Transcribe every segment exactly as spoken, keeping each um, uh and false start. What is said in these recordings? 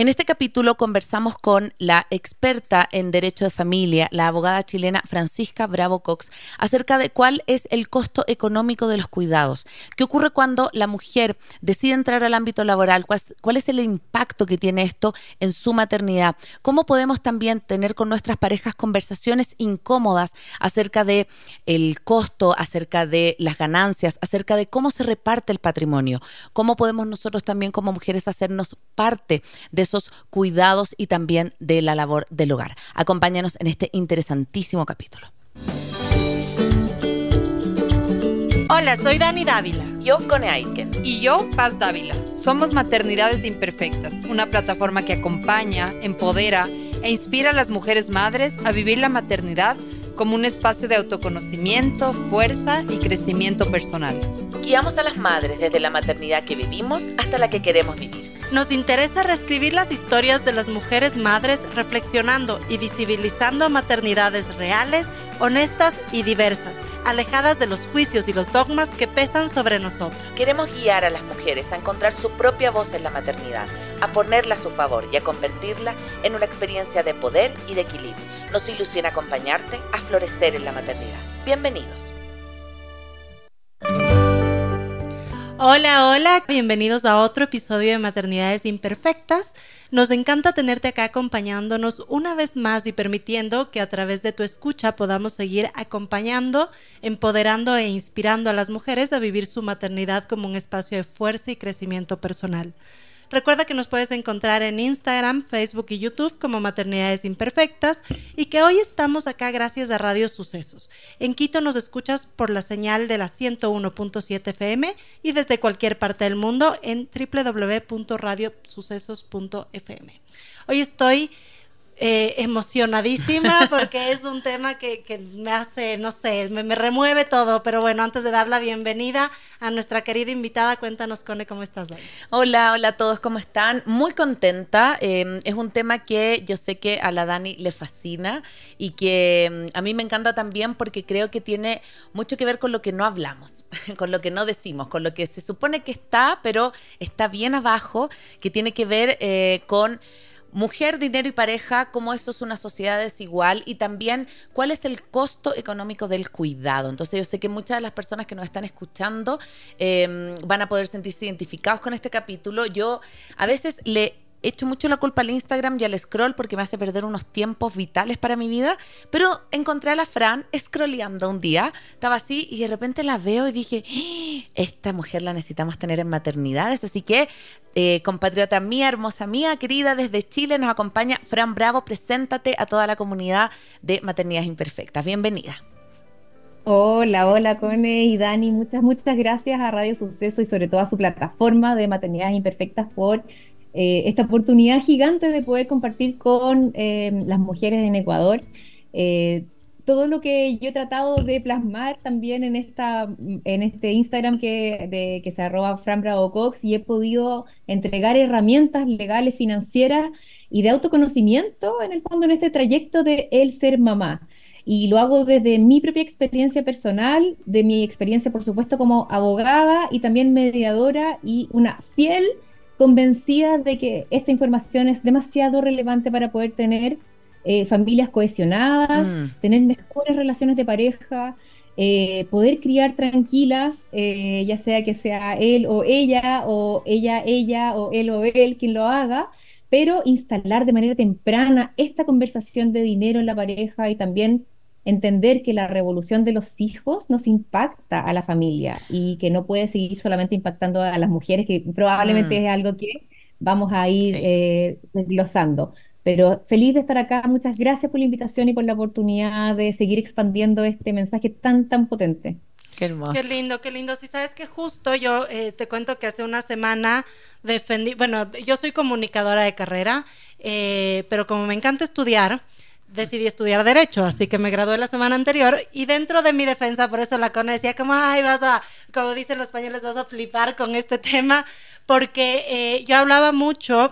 En este capítulo conversamos con la experta en Derecho de Familia, la abogada chilena Francisca Bravo Cox, acerca de cuál es el costo económico de los cuidados, qué ocurre cuando la mujer decide entrar al ámbito laboral, cuál, cuál es el impacto que tiene esto en su maternidad, cómo podemos también tener con nuestras parejas conversaciones incómodas acerca de el costo, acerca de las ganancias, acerca de cómo se reparte el patrimonio, cómo podemos nosotros también como mujeres hacernos parte de esos cuidados y también de la labor del hogar. Acompáñanos en este interesantísimo capítulo. Hola, soy Dani Dávila. Yo, Cone Aiken. Y yo, Paz Dávila. Somos Maternidades Imperfectas, una plataforma que acompaña, empodera e inspira a las mujeres madres a vivir la maternidad como un espacio de autoconocimiento, fuerza y crecimiento personal. Guiamos a las madres desde la maternidad que vivimos hasta la que queremos vivir. Nos interesa reescribir las historias de las mujeres madres reflexionando y visibilizando maternidades reales, honestas y diversas, alejadas de los juicios y los dogmas que pesan sobre nosotras. Queremos guiar a las mujeres a encontrar su propia voz en la maternidad, a ponerla a su favor y a convertirla en una experiencia de poder y de equilibrio. Nos ilusiona acompañarte a florecer en la maternidad. Bienvenidos. Hola, hola, bienvenidos a otro episodio de Maternidades Imperfectas. Nos encanta tenerte acá acompañándonos una vez más y permitiendo que a través de tu escucha podamos seguir acompañando, empoderando e inspirando a las mujeres a vivir su maternidad como un espacio de fuerza y crecimiento personal. Recuerda que nos puedes encontrar en Instagram, Facebook y YouTube como Maternidades Imperfectas y que hoy estamos acá gracias a Radio Sucesos. En Quito nos escuchas por la señal de la ciento uno punto siete F M y desde cualquier parte del mundo en doble u doble u doble u punto radio sucesos punto f m. Hoy estoy eh, emocionadísima porque es un tema que, que me hace, no sé, me, me remueve todo, pero bueno, antes de dar la bienvenida a nuestra querida invitada, cuéntanos, Cone, ¿cómo estás hoy? Hola, hola a todos, ¿cómo están? Muy contenta, eh, es un tema que yo sé que a la Dani le fascina y que a mí me encanta también porque creo que tiene mucho que ver con lo que no hablamos, con lo que no decimos, con lo que se supone que está, pero está bien abajo, que tiene que ver eh, con mujer, dinero y pareja, cómo eso es una sociedad desigual y también cuál es el costo económico del cuidado. Entonces yo sé que muchas de las personas que nos están escuchando eh, van a poder sentirse identificados con este capítulo. Yo a veces le echo mucho la culpa al Instagram y al scroll porque me hace perder unos tiempos vitales para mi vida, pero encontré a la Fran scrolleando un día, estaba así y de repente la veo y dije, ¡Ah! Esta mujer la necesitamos tener en maternidades, así que eh, compatriota mía, hermosa mía, querida, desde Chile nos acompaña Fran Bravo. Preséntate a toda la comunidad de Maternidades Imperfectas, bienvenida. Hola, hola Cone y Dani, muchas, muchas gracias a Radio Suceso y sobre todo a su plataforma de Maternidades Imperfectas por Eh, esta oportunidad gigante de poder compartir con eh, las mujeres en Ecuador eh, todo lo que yo he tratado de plasmar también en esta en este Instagram que, de, que se arroba Fran Bravo Cox, y he podido entregar herramientas legales, financieras y de autoconocimiento en el fondo en este trayecto de el ser mamá. Y lo hago desde mi propia experiencia personal, de mi experiencia por supuesto como abogada y también mediadora y una fiel convencida de que esta información es demasiado relevante para poder tener eh, familias cohesionadas, mm. tener mejores relaciones de pareja, eh, poder criar tranquilas, eh, ya sea que sea él o ella, o ella, ella, o él o él quien lo haga, pero instalar de manera temprana esta conversación de dinero en la pareja y también entender que la revolución de los hijos nos impacta a la familia y que no puede seguir solamente impactando a las mujeres, que probablemente mm. es algo que vamos a ir sí. eh, desglosando. Pero feliz de estar acá, muchas gracias por la invitación y por la oportunidad de seguir expandiendo este mensaje tan, tan potente. Qué hermoso. Qué lindo, qué lindo. Sí, sabes que justo yo eh, te cuento que hace una semana defendí, bueno, yo soy comunicadora de carrera, eh, pero como me encanta estudiar, decidí estudiar Derecho, así que me gradué la semana anterior y dentro de mi defensa, por eso la Cone decía como, ay, vas a, como dicen los españoles, vas a flipar con este tema, porque eh, yo hablaba mucho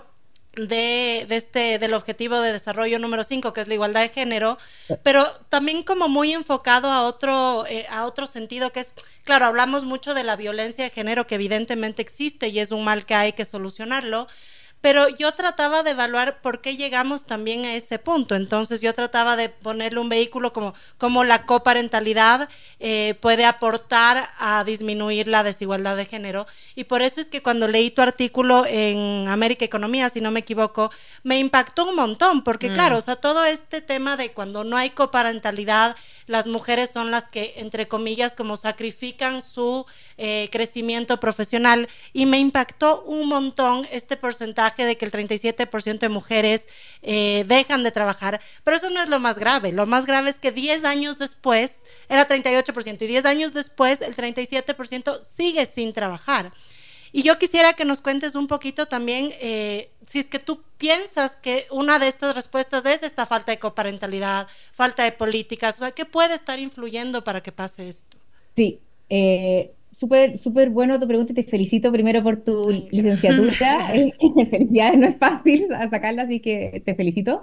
de, de este, del objetivo de desarrollo número cinco, que es la igualdad de género, pero también como muy enfocado a otro, eh, a otro sentido, que es, claro, hablamos mucho de la violencia de género que evidentemente existe y es un mal que hay que solucionarlo, pero yo trataba de evaluar por qué llegamos también a ese punto. Entonces yo trataba de ponerle un vehículo como, como la coparentalidad eh, puede aportar a disminuir la desigualdad de género, y por eso es que cuando leí tu artículo en América Economía, si no me equivoco, me impactó un montón, porque mm. claro, o sea, todo este tema de cuando no hay coparentalidad, las mujeres son las que, entre comillas, como sacrifican su eh, crecimiento profesional, y me impactó un montón este porcentaje de que el treinta y siete por ciento de mujeres eh, dejan de trabajar, pero eso no es lo más grave. Lo más grave es que diez años después era treinta y ocho por ciento y diez años después el treinta y siete por ciento sigue sin trabajar. Y yo quisiera que nos cuentes un poquito también eh, si es que tú piensas que una de estas respuestas es esta falta de coparentalidad, falta de políticas, o sea, ¿qué puede estar influyendo para que pase esto? Sí, eh, súper, súper bueno tu pregunta y te felicito primero por tu Ay, licenciatura. eh, felicidades, no es fácil sacarla, así que te felicito.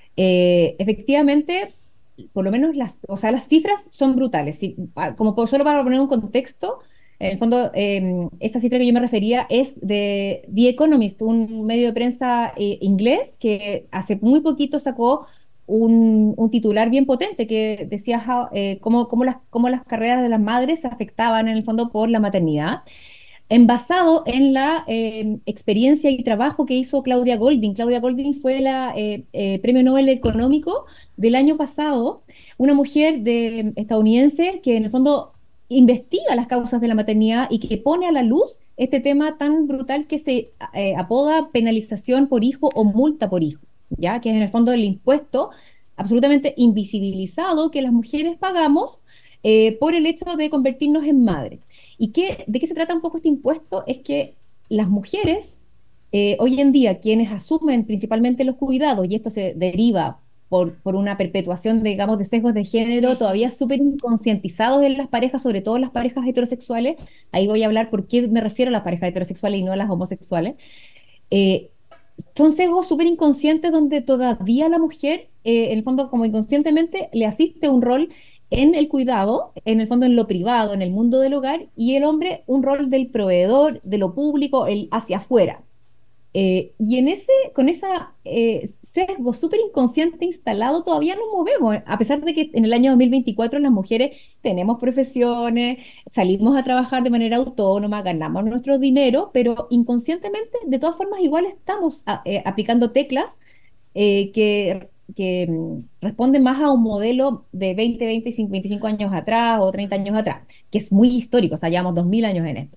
Eh, efectivamente, por lo menos las, o sea, las cifras son brutales. ¿Sí? Como por, solo para poner un contexto, en el fondo, eh, esta cifra que yo me refería es de The Economist, un medio de prensa eh, inglés que hace muy poquito sacó un, un titular bien potente que decía how, eh, cómo, cómo, las, cómo las carreras de las madres se afectaban en el fondo por la maternidad, envasado en la eh, experiencia y trabajo que hizo Claudia Goldin. Claudia Goldin fue la eh, eh, Premio Nobel Económico del año pasado, una mujer de, estadounidense que en el fondo investiga las causas de la maternidad y que pone a la luz este tema tan brutal que se eh, apoda penalización por hijo o multa por hijo, ¿ya? Que es en el fondo el impuesto absolutamente invisibilizado que las mujeres pagamos eh, por el hecho de convertirnos en madres. ¿Y qué, de qué se trata un poco este impuesto? Es que las mujeres, eh, hoy en día, quienes asumen principalmente los cuidados, y esto se deriva por, por una perpetuación, digamos, de sesgos de género todavía súper inconscientizados en las parejas, sobre todo en las parejas heterosexuales, ahí voy a hablar por qué me refiero a las parejas heterosexuales y no a las homosexuales, eh, son sesgos súper inconscientes donde todavía la mujer, eh, en el fondo, como inconscientemente, le asiste un rol en el cuidado, en el fondo en lo privado, en el mundo del hogar, y el hombre un rol del proveedor, de lo público, el hacia afuera. Eh, y en ese, con ese eh, sesgo súper inconsciente instalado todavía nos movemos, a pesar de que en el año dos mil veinticuatro las mujeres tenemos profesiones, salimos a trabajar de manera autónoma, ganamos nuestro dinero, pero inconscientemente de todas formas igual estamos a, eh, aplicando teclas eh, que, que mm, responden más a un modelo de veinte, veinticinco, veinticinco años atrás o treinta años atrás, que es muy histórico, o sea, llevamos dos mil años en esto.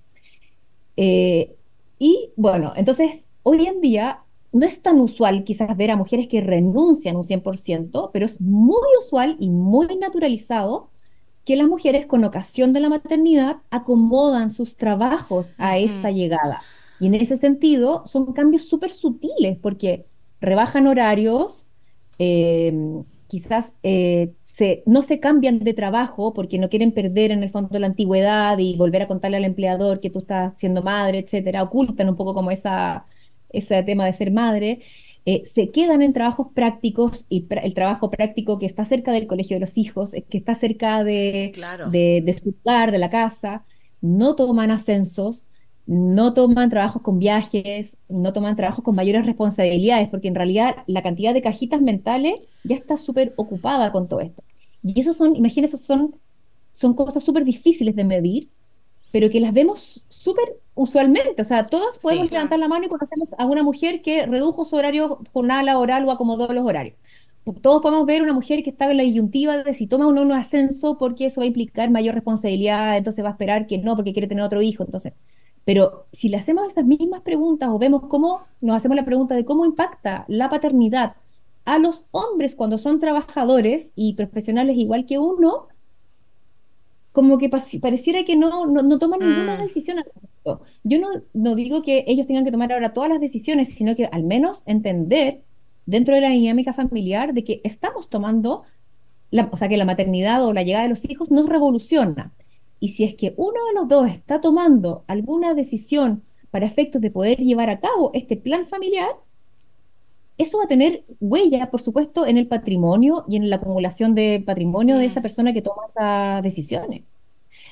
Eh, y bueno, entonces hoy en día no es tan usual quizás ver a mujeres que renuncian un cien por ciento, pero es muy usual y muy naturalizado que las mujeres con ocasión de la maternidad acomodan sus trabajos a esta Ujú. llegada. Y en ese sentido son cambios súper sutiles porque rebajan horarios, eh, quizás eh, se, no se cambian de trabajo porque no quieren perder en el fondo la antigüedad y volver a contarle al empleador que tú estás siendo madre, etcétera, ocultan un poco como esa, ese tema de ser madre. Eh, se quedan en trabajos prácticos y pra- el trabajo práctico que está cerca del colegio de los hijos, eh, que está cerca de, Claro. de, de su hogar, de la casa, no toman ascensos, no toman trabajos con viajes, no toman trabajos con mayores responsabilidades, porque en realidad la cantidad de cajitas mentales ya está súper ocupada con todo esto. Y eso son, imagínense, son, son cosas súper difíciles de medir, pero que las vemos súper usualmente. O sea, todas podemos Sí. levantar la mano y conocemos a una mujer que redujo su horario, jornada laboral o acomodó los horarios. Todos podemos ver una mujer que está en la disyuntiva de si toma o no un ascenso porque eso va a implicar mayor responsabilidad, entonces va a esperar que no porque quiere tener otro hijo. Entonces, pero si le hacemos esas mismas preguntas o vemos cómo nos hacemos la pregunta de cómo impacta la paternidad a los hombres cuando son trabajadores y profesionales igual que uno, como que pasi- pareciera que no, no, no toman ninguna Mm, decisión al respecto. Yo no, no digo que ellos tengan que tomar ahora todas las decisiones, sino que al menos entender dentro de la dinámica familiar de que estamos tomando, la, o sea, que la maternidad o la llegada de los hijos nos revoluciona. Y si es que uno de los dos está tomando alguna decisión para efectos de poder llevar a cabo este plan familiar, eso va a tener huella, por supuesto, en el patrimonio y en la acumulación de patrimonio de esa mm, persona que toma esas decisiones.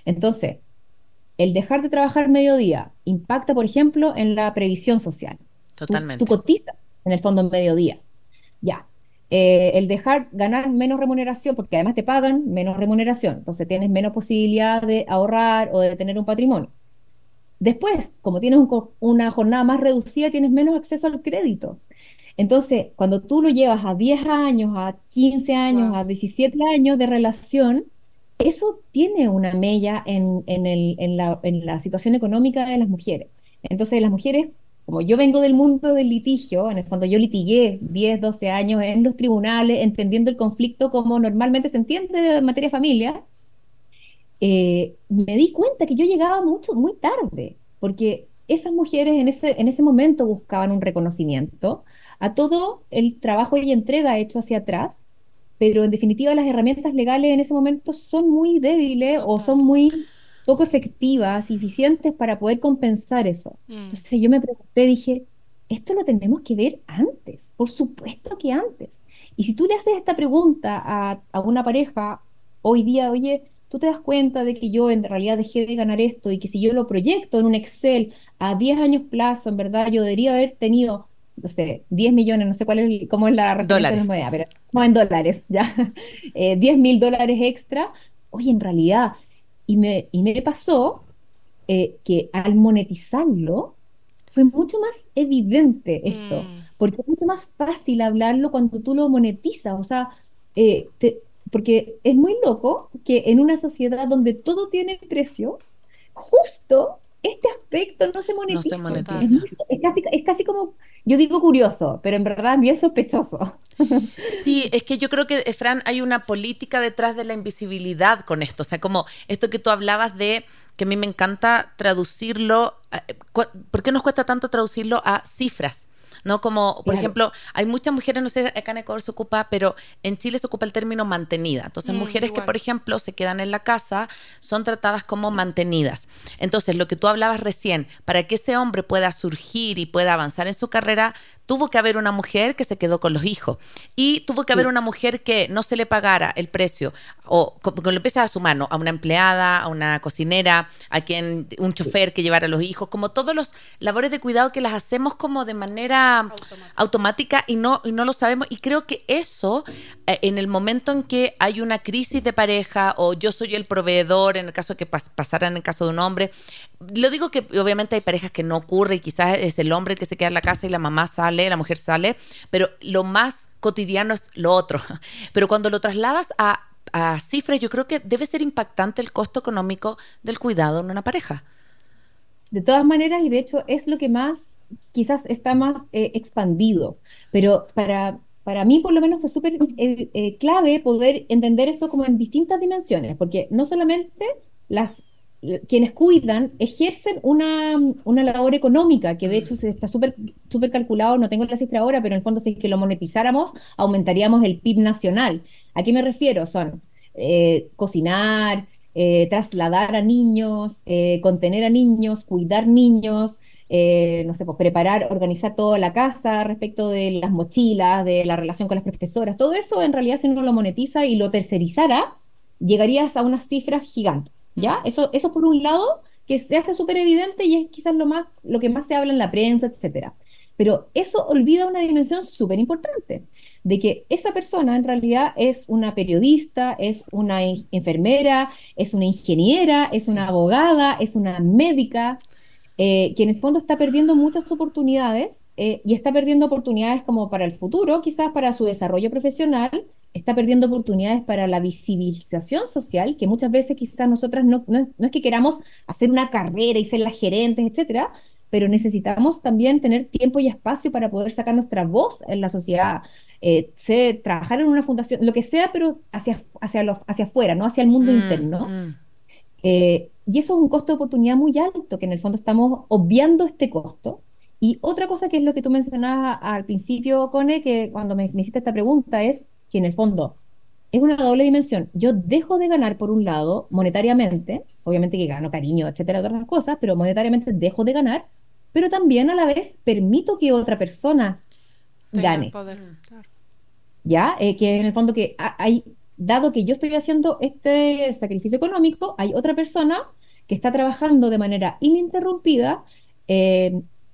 Entonces, el dejar de trabajar mediodía impacta, por ejemplo, en la previsión social. Tú, tú Totalmente. cotizas en el fondo en mediodía. Ya. Eh, el dejar ganar menos remuneración, porque además te pagan menos remuneración, entonces tienes menos posibilidad de ahorrar o de tener un patrimonio. Después, como tienes un co- una jornada más reducida, tienes menos acceso al crédito. Entonces, cuando tú lo llevas a diez años, a quince años, Wow. a diecisiete años de relación, eso tiene una mella en, en el- en la, en la situación económica de las mujeres. Entonces, las mujeres, como yo vengo del mundo del litigio, en el fondo yo litigué diez, doce años en los tribunales, entendiendo el conflicto como normalmente se entiende en materia de familia, eh, me di cuenta que yo llegaba mucho, muy tarde, porque esas mujeres en ese, en ese momento buscaban un reconocimiento a todo el trabajo y entrega hecho hacia atrás, pero en definitiva las herramientas legales en ese momento son muy débiles o Total. son muy poco efectivas y eficientes para poder compensar eso. Mm. Entonces yo me pregunté, dije, esto lo tenemos que ver antes, por supuesto que antes. Y si tú le haces esta pregunta a, a una pareja hoy día, oye, tú te das cuenta de que yo en realidad dejé de ganar esto y que si yo lo proyecto en un Excel a diez años plazo, en verdad yo debería haber tenido, no sé, diez millones, no sé cuál es, cómo es la referencia de Dólares. las monedas, pero no en dólares, ya, eh, diez mil dólares extra, oye, en realidad, y me, y me pasó eh, que al monetizarlo fue mucho más evidente esto, Mm. porque es mucho más fácil hablarlo cuando tú lo monetizas, o sea, eh, te- porque es muy loco que en una sociedad donde todo tiene precio, justo este aspecto no se No se monetice. Total. Es, muy- monetiza. es casi, es casi como, yo digo curioso, pero en verdad bien sospechoso. Sí, es que yo creo que, eh, Fran, hay una política detrás de la invisibilidad con esto. O sea, como esto que tú hablabas de, que a mí me encanta traducirlo, eh, cu- ¿por qué nos cuesta tanto traducirlo a cifras? ¿No? Como, por Claro, ejemplo, hay muchas mujeres, no sé, acá en Ecuador se ocupa, pero en Chile se ocupa el término mantenida. Entonces, Mm, mujeres que, igual. por ejemplo, se quedan en la casa son tratadas como mantenidas. Entonces, lo que tú hablabas recién, para que ese hombre pueda surgir y pueda avanzar en su carrera, tuvo que haber una mujer que se quedó con los hijos y tuvo que haber sí, una mujer que no se le pagara el precio o con, con lo empieza a su mano, a una empleada, a una cocinera, a quien un sí, chofer que llevara a los hijos, como todos los labores de cuidado que las hacemos como de manera Automático. automática y no, y no lo sabemos. Y creo que eso, eh, en el momento en que hay una crisis de pareja o yo soy el proveedor, en el caso de que pas pasara en el caso de un hombre, lo digo que obviamente hay parejas que no ocurre y quizás es el hombre el que se queda en la casa y la mamá sale, la mujer sale, pero lo más cotidiano es lo otro. Pero cuando lo trasladas a, a cifras, yo creo que debe ser impactante el costo económico del cuidado en una pareja. de todas maneras, y de hecho es lo que más, quizás está más eh, expandido, pero para, para mí por lo menos fue súper eh, eh, clave poder entender esto como en distintas dimensiones, porque no solamente las eh, quienes cuidan ejercen una, una labor económica, que de Mm. hecho se está súper súper calculado, no tengo la cifra ahora, pero en el fondo si es que lo monetizáramos, aumentaríamos el P I B nacional. ¿A qué me refiero? Son eh, cocinar, eh, trasladar a niños, eh, contener a niños, cuidar niños, eh, no sé, pues preparar, organizar toda la casa respecto de las mochilas, de la relación con las profesoras, todo eso en realidad si uno lo monetiza y lo tercerizara, llegarías a unas cifras gigantes, ¿ya? Mm. Eso, eso por un lado, que se hace súper evidente y es quizás lo más, lo que más se habla en la prensa, etcétera. Pero eso olvida una dimensión súper importante, de que esa persona en realidad es una periodista, es una in- enfermera, es una ingeniera, es una Sí. abogada, es una médica, eh, que en el fondo está perdiendo muchas oportunidades eh, y está perdiendo oportunidades como para el futuro, quizás para su desarrollo profesional, está perdiendo oportunidades para la visibilización social, que muchas veces quizás nosotras no, no es, no es que queramos hacer una carrera y ser las gerentes, etcétera, pero necesitamos también tener tiempo y espacio para poder sacar nuestra voz en la sociedad, eh, ser- trabajar en una fundación, lo que sea, pero hacia, hacia, lo- hacia afuera, no hacia el mundo Mm, interno. mm. Eh, y eso es un costo de oportunidad muy alto, que en el fondo estamos obviando este costo. Y otra cosa que es lo que tú mencionabas al principio, Cone, que cuando me, me hiciste esta pregunta, es que en el fondo es una doble dimensión. Yo dejo de ganar, por un lado, monetariamente, obviamente que gano cariño, etcétera, otras cosas, pero monetariamente dejo de ganar, pero también a la vez permito que otra persona Tenga el gane. poder. Mm. Claro. ¿Ya? Eh, que en el fondo que ha- hay, dado que yo estoy haciendo este sacrificio económico, hay otra persona que está trabajando de manera ininterrumpida, eh,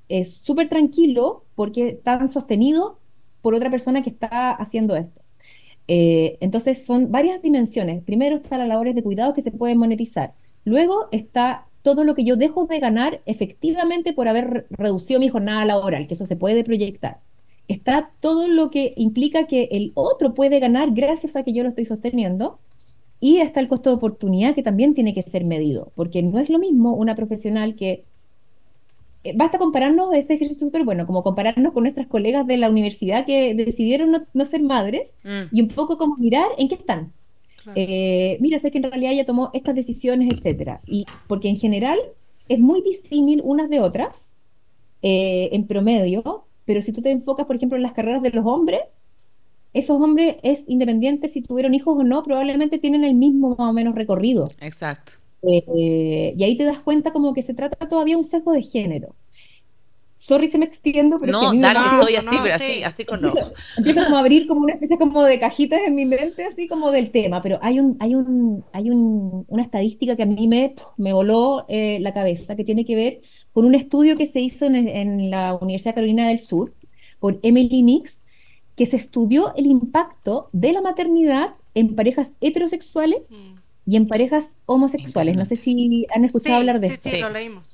es súper tranquilo porque están sostenidos por otra persona que está haciendo esto. Eh, entonces son varias dimensiones. Primero está las labores de cuidado que se pueden monetizar. Luego está todo lo que yo dejo de ganar efectivamente por haber re- reducido mi jornada laboral, que eso se puede proyectar. Está todo lo que implica que el otro puede ganar gracias a que yo lo estoy sosteniendo. Y está el costo de oportunidad que también tiene que ser medido, porque no es lo mismo una profesional que eh, basta compararnos, este ejercicio súper bueno, como compararnos con nuestras colegas de la universidad que decidieron no, no ser madres Mm, y un poco como mirar en qué están. Claro. Eh, mira, sé que en realidad ella tomó estas decisiones, etcétera. Y porque en general es muy disímil unas de otras, eh, en promedio, pero si tú te enfocas, por ejemplo, en las carreras de los hombres, esos hombres es independiente si tuvieron hijos o no, probablemente tienen el mismo más o menos recorrido. exacto. Eh, y ahí te das cuenta como que se trata todavía un sesgo de género. Sorry, se me extiendo, pero es que a No, mí me dale, pasa, No, estoy no, así, no, pero sí. así, así con los ojos. empiezo como a abrir como una especie como de cajitas en mi mente, así como del tema, pero hay un, hay un, hay un, una estadística que a mí me, me voló eh, la cabeza, que tiene que ver con un estudio que se hizo en, en la Universidad Carolina del Sur por Emily Nix, que se estudió el impacto de la maternidad en parejas heterosexuales Mm. y en parejas homosexuales. No sé Impresionante. si han escuchado Sí, hablar de sí, esto. sí, Sí. lo leímos.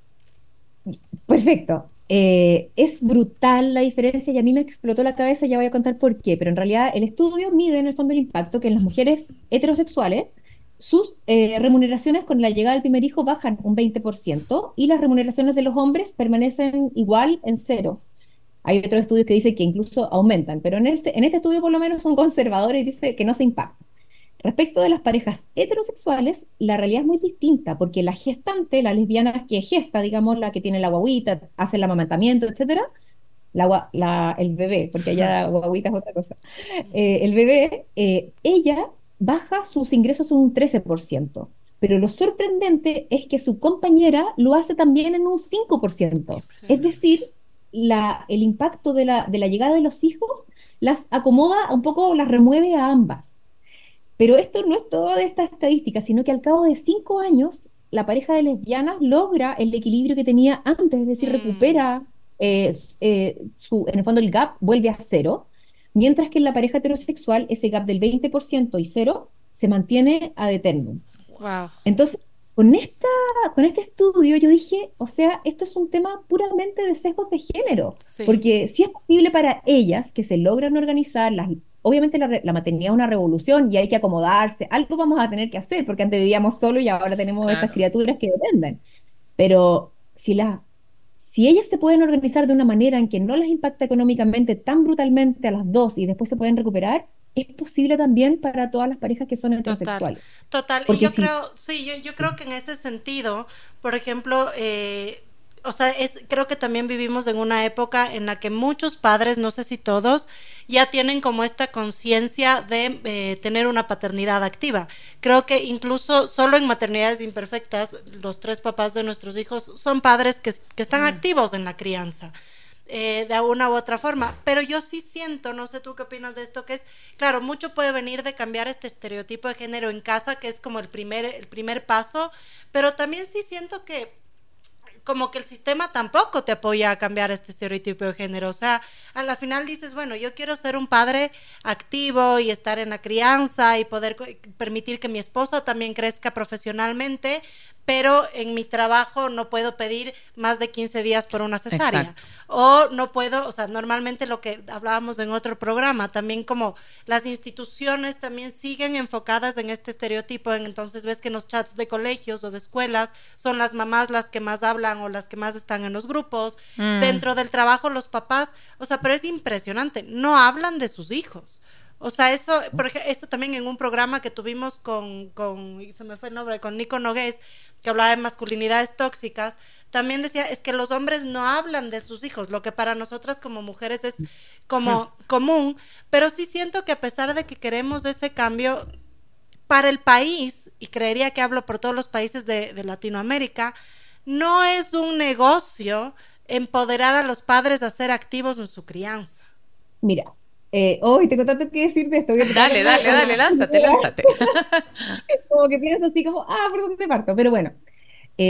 Perfecto. Eh, es brutal la diferencia y a mí me explotó la cabeza, ya voy a contar por qué, pero en realidad el estudio mide en el fondo el impacto que en las mujeres heterosexuales sus eh, remuneraciones con la llegada del primer hijo bajan un veinte por ciento y las remuneraciones de los hombres permanecen igual en cero. Hay otros estudios que dicen que incluso aumentan, pero en este, en este estudio por lo menos son conservadores y dice que no se impacta. Respecto de las parejas heterosexuales, la realidad es muy distinta, porque la gestante, la lesbiana que gesta, digamos, la que tiene la guaguita, hace el amamantamiento, etcétera, la, gua- la- el bebé, porque allá guaguita es otra cosa, eh, el bebé, eh, ella baja sus ingresos un trece por ciento, pero lo sorprendente es que su compañera lo hace también en un cinco por ciento. Es Impresionante. decir, la, el impacto de la, de la llegada de los hijos las acomoda un poco, las remueve a ambas. Pero esto no es todo de esta estadística, sino que al cabo de cinco años, la pareja de lesbianas logra el equilibrio que tenía antes, es decir, Mm. recupera eh, s- eh, su, en el fondo el gap vuelve a cero, mientras que en la pareja heterosexual ese gap del veinte por ciento y cero se mantiene ad eternum. Wow. Entonces, con esta, con este estudio yo dije, o sea, esto es un tema puramente de sesgos de género, Sí, porque si es posible para ellas que se logran organizar, las, obviamente la, re- la maternidad es una revolución y hay que acomodarse, algo vamos a tener que hacer, porque antes vivíamos solo y ahora tenemos estas Claro. criaturas que dependen. Pero si, la, si ellas se pueden organizar de una manera en que no las impacta económicamente tan brutalmente a las dos y después se pueden recuperar, es posible también para todas las parejas que son total, heterosexuales. total. Y Porque yo si creo, sí, yo, yo creo que en ese sentido, por ejemplo, eh, o sea, es, creo que también vivimos en una época en la que muchos padres, no sé si todos, ya tienen como esta conciencia de eh, tener una paternidad activa. Creo que incluso solo en maternidades imperfectas, los tres papás de nuestros hijos son padres que, que están Mm. activos en la crianza. Eh, de una u otra forma, pero yo sí siento, no sé tú qué opinas de esto, que es, claro, mucho puede venir de cambiar este estereotipo de género en casa, que es como el primer, el primer paso, pero también sí siento que como que el sistema tampoco te apoya a cambiar este estereotipo de género. O sea, a la final dices, bueno, yo quiero ser un padre activo y estar en la crianza y poder permitir que mi esposa también crezca profesionalmente, pero en mi trabajo no puedo pedir más de quince días por una cesárea. Exacto. O no puedo, o sea, normalmente lo que hablábamos en otro programa, también como las instituciones también siguen enfocadas en este estereotipo, en, entonces ves que en los chats de colegios o de escuelas son las mamás las que más hablan o las que más están en los grupos, Mm. dentro del trabajo los papás, o sea, pero es impresionante, no hablan de sus hijos. O sea, eso, por ejemplo, esto también en un programa que tuvimos con, con, se me fue el nombre, con Nico Nogués, que hablaba de masculinidades tóxicas, también decía, es que los hombres no hablan de sus hijos, lo que para nosotras como mujeres es como común, pero sí siento que a pesar de que queremos ese cambio, para el país, y creería que hablo por todos los países de, de Latinoamérica, no es un negocio empoderar a los padres a ser activos en su crianza. mira, eh, hoy tengo tanto que decir de esto, voy a tratar Dale, de dale, dale, organizarme, lánzate, lánzate. como que pienso así como, ah, ¿por dónde parto? Pero bueno, eh,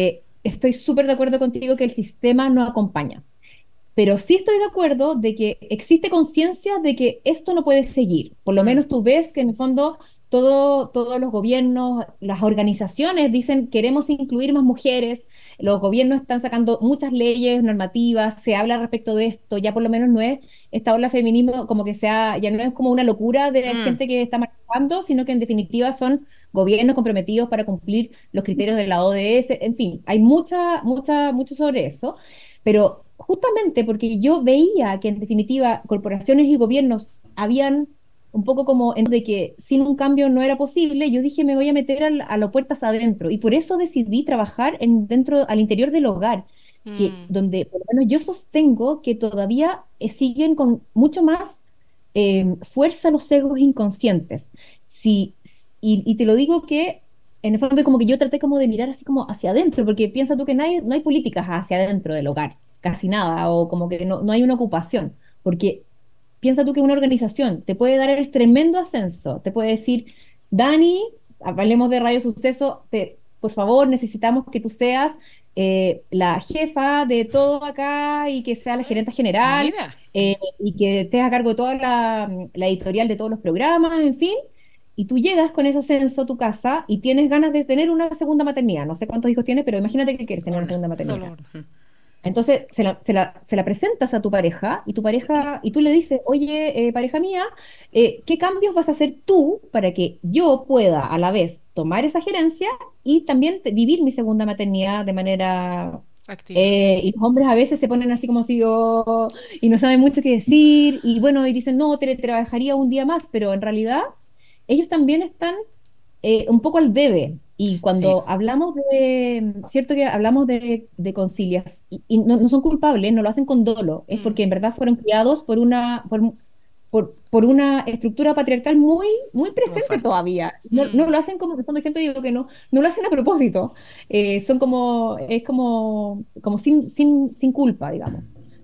estoy súper de acuerdo contigo que el sistema no acompaña. Pero sí estoy de acuerdo de que existe conciencia de que esto no puede seguir. Por lo Mm. menos tú ves que en el fondo todo, todos los gobiernos, las organizaciones dicen queremos incluir más mujeres, los gobiernos están sacando muchas leyes, normativas, se habla respecto de esto, ya por lo menos no es esta ola feminismo como que sea, ya no es como una locura de Mm. gente que está marchando, sino que en definitiva son gobiernos comprometidos para cumplir los criterios de la O D S, en fin, hay mucha, mucha, mucho sobre eso. Pero justamente porque yo veía que en definitiva corporaciones y gobiernos habían un poco como en de que sin un cambio no era posible, yo dije me voy a meter al- a las puertas adentro y por eso decidí trabajar en, dentro, al interior del hogar, que, Mm, donde por lo menos yo sostengo que todavía eh, siguen con mucho más eh, fuerza los sesgos inconscientes. Si, y, y te lo digo que en el fondo como que yo traté como de mirar así como hacia adentro, porque piensa tú que nadie, no hay políticas hacia adentro del hogar, casi nada, o como que no, no hay una ocupación, porque piensa tú que una organización te puede dar el tremendo ascenso, te puede decir, Dani, hablemos de Radio Suceso, te, por favor, necesitamos que tú seas eh, la jefa de todo acá y que sea la gerente general Mira. eh, y que estés a cargo de toda la, la editorial de todos los programas, en fin. Y tú llegas con ese ascenso a tu casa y tienes ganas de tener una segunda maternidad. No sé cuántos hijos tienes, pero imagínate que quieres tener una Una. segunda solo maternidad. uno. Entonces se la, se la- se la presentas a tu pareja y tu pareja, y tú le dices, oye, eh, pareja mía, eh, ¿qué cambios vas a hacer tú para que yo pueda a la vez tomar esa gerencia y también te- vivir mi segunda maternidad de manera... Activa. eh, y los hombres a veces se ponen así como si yo y no saben mucho qué decir y bueno, y dicen, no, teletrabajaría un día más, pero en realidad ellos también están eh, un poco al debe. Y Sí. cuando hablamos de, cierto que hablamos de, de concilias, y, y no, no son culpables, no lo hacen con dolo, es Mm, porque en verdad fueron criados por una, por, por, por una estructura patriarcal muy, muy Muy presente fuerte. todavía. No, no mm, lo hacen como, como siempre digo que no, no lo hacen a propósito. Eh, son como, es como, como sin, sin, sin culpa, digamos.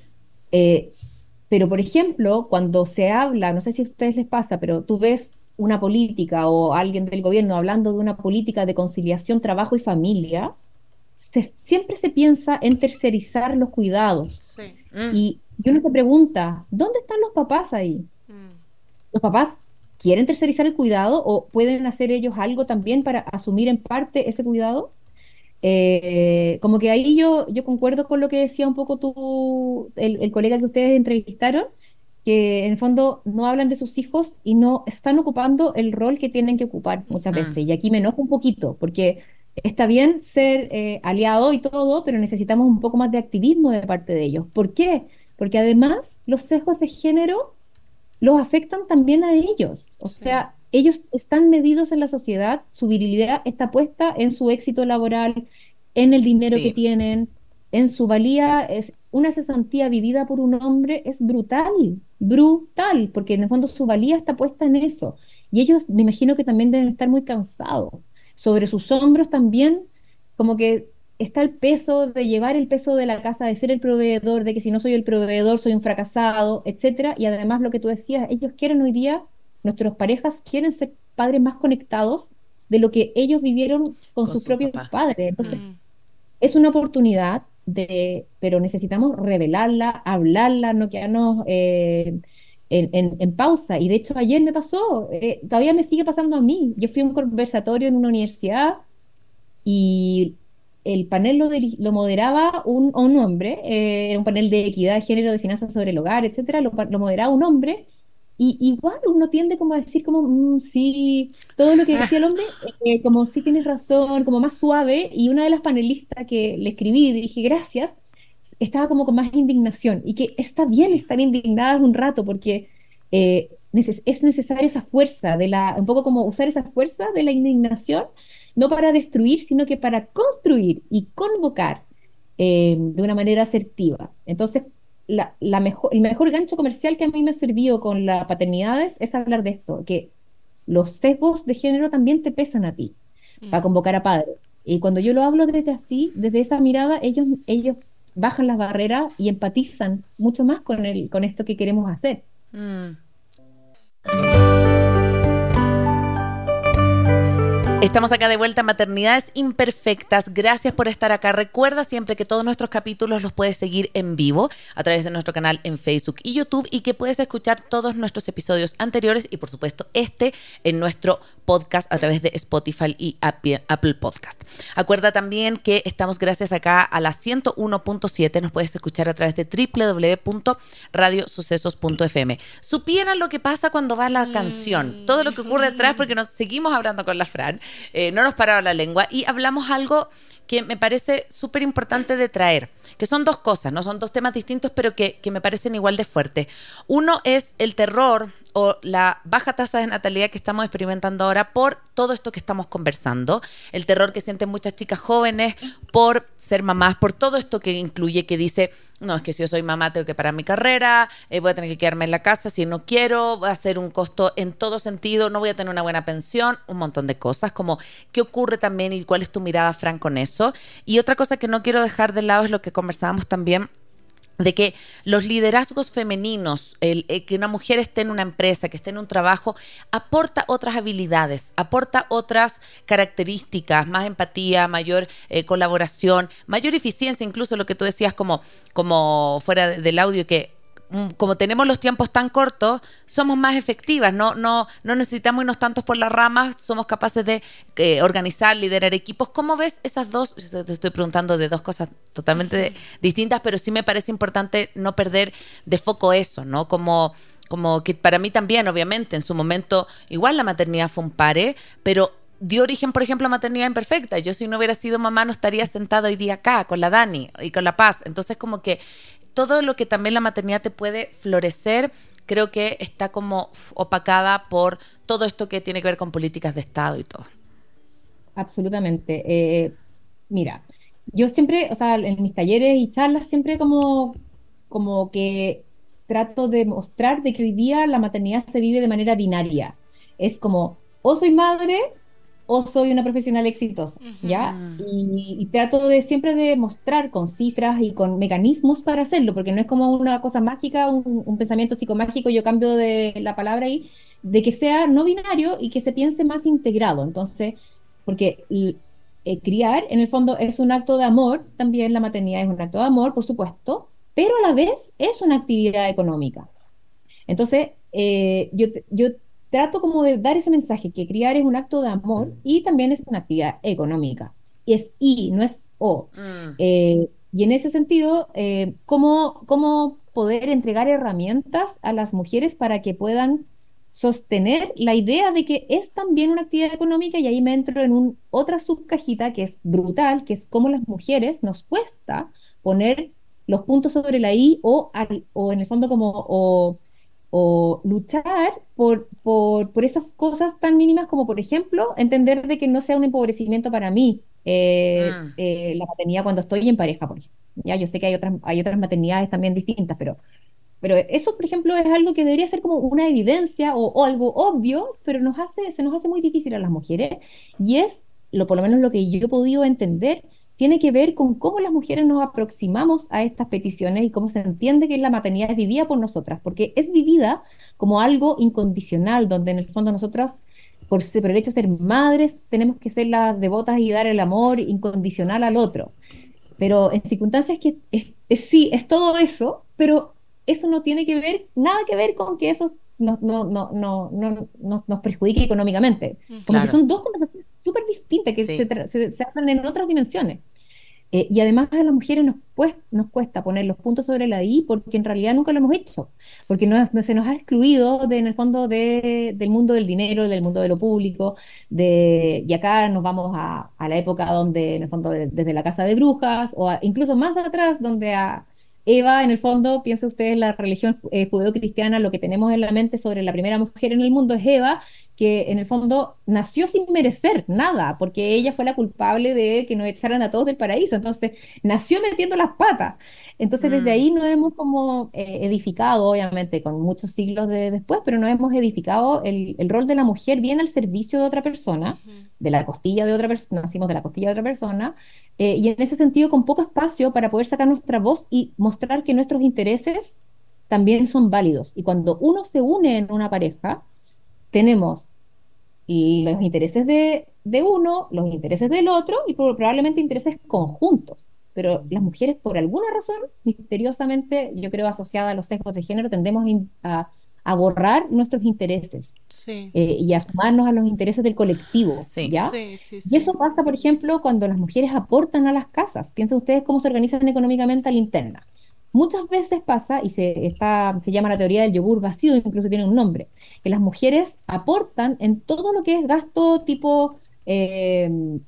Eh, pero, por ejemplo, cuando se habla, no sé si a ustedes les pasa, pero tú ves una política o alguien del gobierno hablando de una política de conciliación, trabajo y familia, se- siempre se piensa en tercerizar los cuidados. sí. Mm. Y, y uno se pregunta, ¿dónde están los papás ahí? Mm, ¿Los papás quieren tercerizar el cuidado o pueden hacer ellos algo también para asumir en parte ese cuidado? Eh, como que ahí yo, yo concuerdo con lo que decía un poco tú, el, el colega que ustedes entrevistaron, que en el fondo no hablan de sus hijos y no están ocupando el rol que tienen que ocupar muchas Mm. veces. Y aquí me enojo un poquito, porque está bien ser eh, aliado y todo, pero necesitamos un poco más de activismo de parte de ellos. ¿Por qué? Porque además los sesgos de género los afectan también a ellos. O sí. sea, ellos están medidos en la sociedad, su virilidad está puesta en su éxito laboral, en el dinero que Sí. tienen, en su valía. Es una cesantía vivida por un hombre es brutal, brutal, porque en el fondo su valía está puesta en eso. Y ellos me imagino que también deben estar muy cansados. Sobre sus hombros también, como que está el peso de llevar el peso de la casa, de ser el proveedor, de que si no soy el proveedor soy un fracasado, etcétera. Y además lo que tú decías, ellos quieren hoy día, nuestras parejas quieren ser padres más conectados de lo que ellos vivieron con Con sus su propios papá. padres. Entonces, Mm, es una oportunidad de, pero necesitamos revelarla, hablarla, no quedarnos eh, en, en- en pausa. Y de hecho ayer me pasó, eh, todavía me sigue pasando a mí. Yo fui a un conversatorio en una universidad y el panel lo, diri- lo moderaba un, un hombre, eh, era un panel de equidad de género, de finanzas sobre el hogar, etcétera, lo, pa- lo moderaba un hombre, y igual uno tiende como a decir como, "Mm, sí, todo lo que decía el hombre, eh, como sí tienes razón, como más suave", y una de las panelistas que le escribí, y dije gracias, estaba como con más indignación, y que está bien Sí. estar indignadas un rato, porque eh, neces- es necesaria esa fuerza, de la, un poco como usar esa fuerza de la indignación, no para destruir, sino que para construir y convocar eh, de una manera asertiva. Entonces, la, la mejor, el mejor gancho comercial que a mí me ha servido con las paternidades es hablar de esto, que los sesgos de género también te pesan a ti, para mm. convocar a padres. Y cuando yo lo hablo desde así, desde esa mirada, ellos, ellos bajan las barreras y empatizan mucho más con el, con esto que queremos hacer. Mm. Estamos acá de vuelta en Maternidades Imperfectas. Gracias por estar acá. Recuerda siempre que todos nuestros capítulos los puedes seguir en vivo a través de nuestro canal en Facebook y YouTube y que puedes escuchar todos nuestros episodios anteriores y por supuesto este en nuestro podcast a través de Spotify y Apple Podcast. Acuerda también que estamos gracias acá a la ciento uno punto siete. Nos puedes escuchar a través de doble u doble u doble u punto radio sucesos punto f m. Supieran lo que pasa cuando va la canción, todo lo que ocurre atrás, porque nos seguimos hablando con la Fran. Eh, no nos paraba la lengua y hablamos algo que me parece súper importante de traer, que son dos cosas, no son dos temas distintos, pero que, que me parecen igual de fuertes. Uno es el terror o la baja tasa de natalidad que estamos experimentando ahora por todo esto que estamos conversando, el terror que sienten muchas chicas jóvenes por ser mamás, por todo esto que incluye, que dice, no, es que si yo soy mamá tengo que parar mi carrera, eh, voy a tener que quedarme en la casa si no quiero, va a ser un costo en todo sentido, no voy a tener una buena pensión, un montón de cosas, como qué ocurre también y cuál es tu mirada, Fran, con eso. Y otra cosa que no quiero dejar de lado es lo que conversábamos también, de que los liderazgos femeninos, el, el que una mujer esté en una empresa, que esté en un trabajo, aporta otras habilidades, aporta otras características, más empatía, mayor eh, colaboración, mayor eficiencia, incluso lo que tú decías como, como fuera de, del audio, que como tenemos los tiempos tan cortos, somos más efectivas, no, no, no necesitamos irnos tantos por las ramas, somos capaces de eh, organizar, liderar equipos. ¿Cómo ves esas dos? Yo te estoy preguntando de dos cosas totalmente de, distintas, pero sí me parece importante no perder de foco eso, ¿no? Como, como que para mí también, obviamente, en su momento, igual la maternidad fue un pare, pero dio origen, por ejemplo, a Maternidad Imperfecta. Yo, si no hubiera sido mamá, no estaría sentada hoy día acá con la Dani y con la Paz. Entonces, como que todo lo que también la maternidad te puede florecer, creo que está como opacada por todo esto que tiene que ver con políticas de Estado y todo. Absolutamente. Eh, mira, yo siempre, o sea, en mis talleres y charlas, siempre como, como que trato de mostrar de que hoy día la maternidad se vive de manera binaria. Es como, o soy madre o soy una profesional exitosa, ¿ya? Y, y trato de siempre de mostrar con cifras y con mecanismos para hacerlo, porque no es como una cosa mágica, un, un pensamiento psicomágico, yo cambio de la palabra ahí, de que sea no binario y que se piense más integrado. Entonces, porque eh, criar, en el fondo, es un acto de amor, también la maternidad es un acto de amor, por supuesto, pero a la vez es una actividad económica. Entonces, eh, yo, yo trato como de dar ese mensaje, que criar es un acto de amor y también es una actividad económica. Es y, no es o. Mm. Eh, y en ese sentido, eh, ¿cómo, cómo poder entregar herramientas a las mujeres para que puedan sostener la idea de que es también una actividad económica? Y ahí me entro en un, otra subcajita que es brutal, que es cómo las mujeres nos cuesta poner los puntos sobre la i o, al, o en el fondo como... O, o luchar por, por, por esas cosas tan mínimas como, por ejemplo, entender de que no sea un empobrecimiento para mí eh, Mm. eh, la maternidad cuando estoy en pareja, por ejemplo. Ya, yo sé que hay otras, hay otras maternidades también distintas, pero, pero eso, por ejemplo, es algo que debería ser como una evidencia o, o algo obvio, pero nos hace, se nos hace muy difícil a las mujeres, y es, lo, por lo menos lo que yo he podido entender, tiene que ver con cómo las mujeres nos aproximamos a estas peticiones y cómo se entiende que la maternidad es vivida por nosotras, porque es vivida como algo incondicional, donde en el fondo nosotras, por, ser- por el hecho de ser madres, tenemos que ser las devotas y dar el amor incondicional al otro. Pero en circunstancias que es, es- sí, es todo eso, pero eso no tiene que ver, nada que ver con que eso nos, no, no, no, no, no- nos perjudique económicamente. Como que Claro. son dos conversaciones súper distintas que se, Sí. tra- se, se hablan en otras dimensiones. Eh, y además a las mujeres nos, pues, nos cuesta poner los puntos sobre la i porque en realidad nunca lo hemos hecho, porque no, no se nos ha excluido de, en el fondo de- del mundo del dinero, del mundo de lo público, de, y acá nos vamos a, a la época donde en el fondo de- desde la casa de brujas, o a- incluso más atrás donde a Eva, en el fondo, piensa usted en la religión eh, judeocristiana, lo que tenemos en la mente sobre la primera mujer en el mundo es Eva, que en el fondo nació sin merecer nada, porque ella fue la culpable de que nos echaran a todos del paraíso, entonces nació metiendo las patas. Entonces desde Mm. ahí nos hemos como eh, edificado, obviamente con muchos siglos de después, pero nos hemos edificado el, el rol de la mujer bien al servicio de otra persona, de la costilla de otra persona, nacimos de la costilla de otra persona, eh, y en ese sentido con poco espacio para poder sacar nuestra voz y mostrar que nuestros intereses también son válidos. Y cuando uno se une en una pareja, tenemos y los intereses de de uno, los intereses del otro y probablemente intereses conjuntos. Pero las mujeres, por alguna razón, misteriosamente, yo creo asociada a los sesgos de género, tendemos a, a borrar nuestros intereses Sí, eh, y a sumarnos a los intereses del colectivo, Sí. ¿ya? sí, sí, Y eso sí. pasa, por ejemplo, cuando las mujeres aportan a las casas. Piensen ustedes cómo se organizan económicamente a la interna. Muchas veces pasa, y se, está, se llama la teoría del yogur vacío, incluso tiene un nombre, que las mujeres aportan en todo lo que es gasto tipo, eh,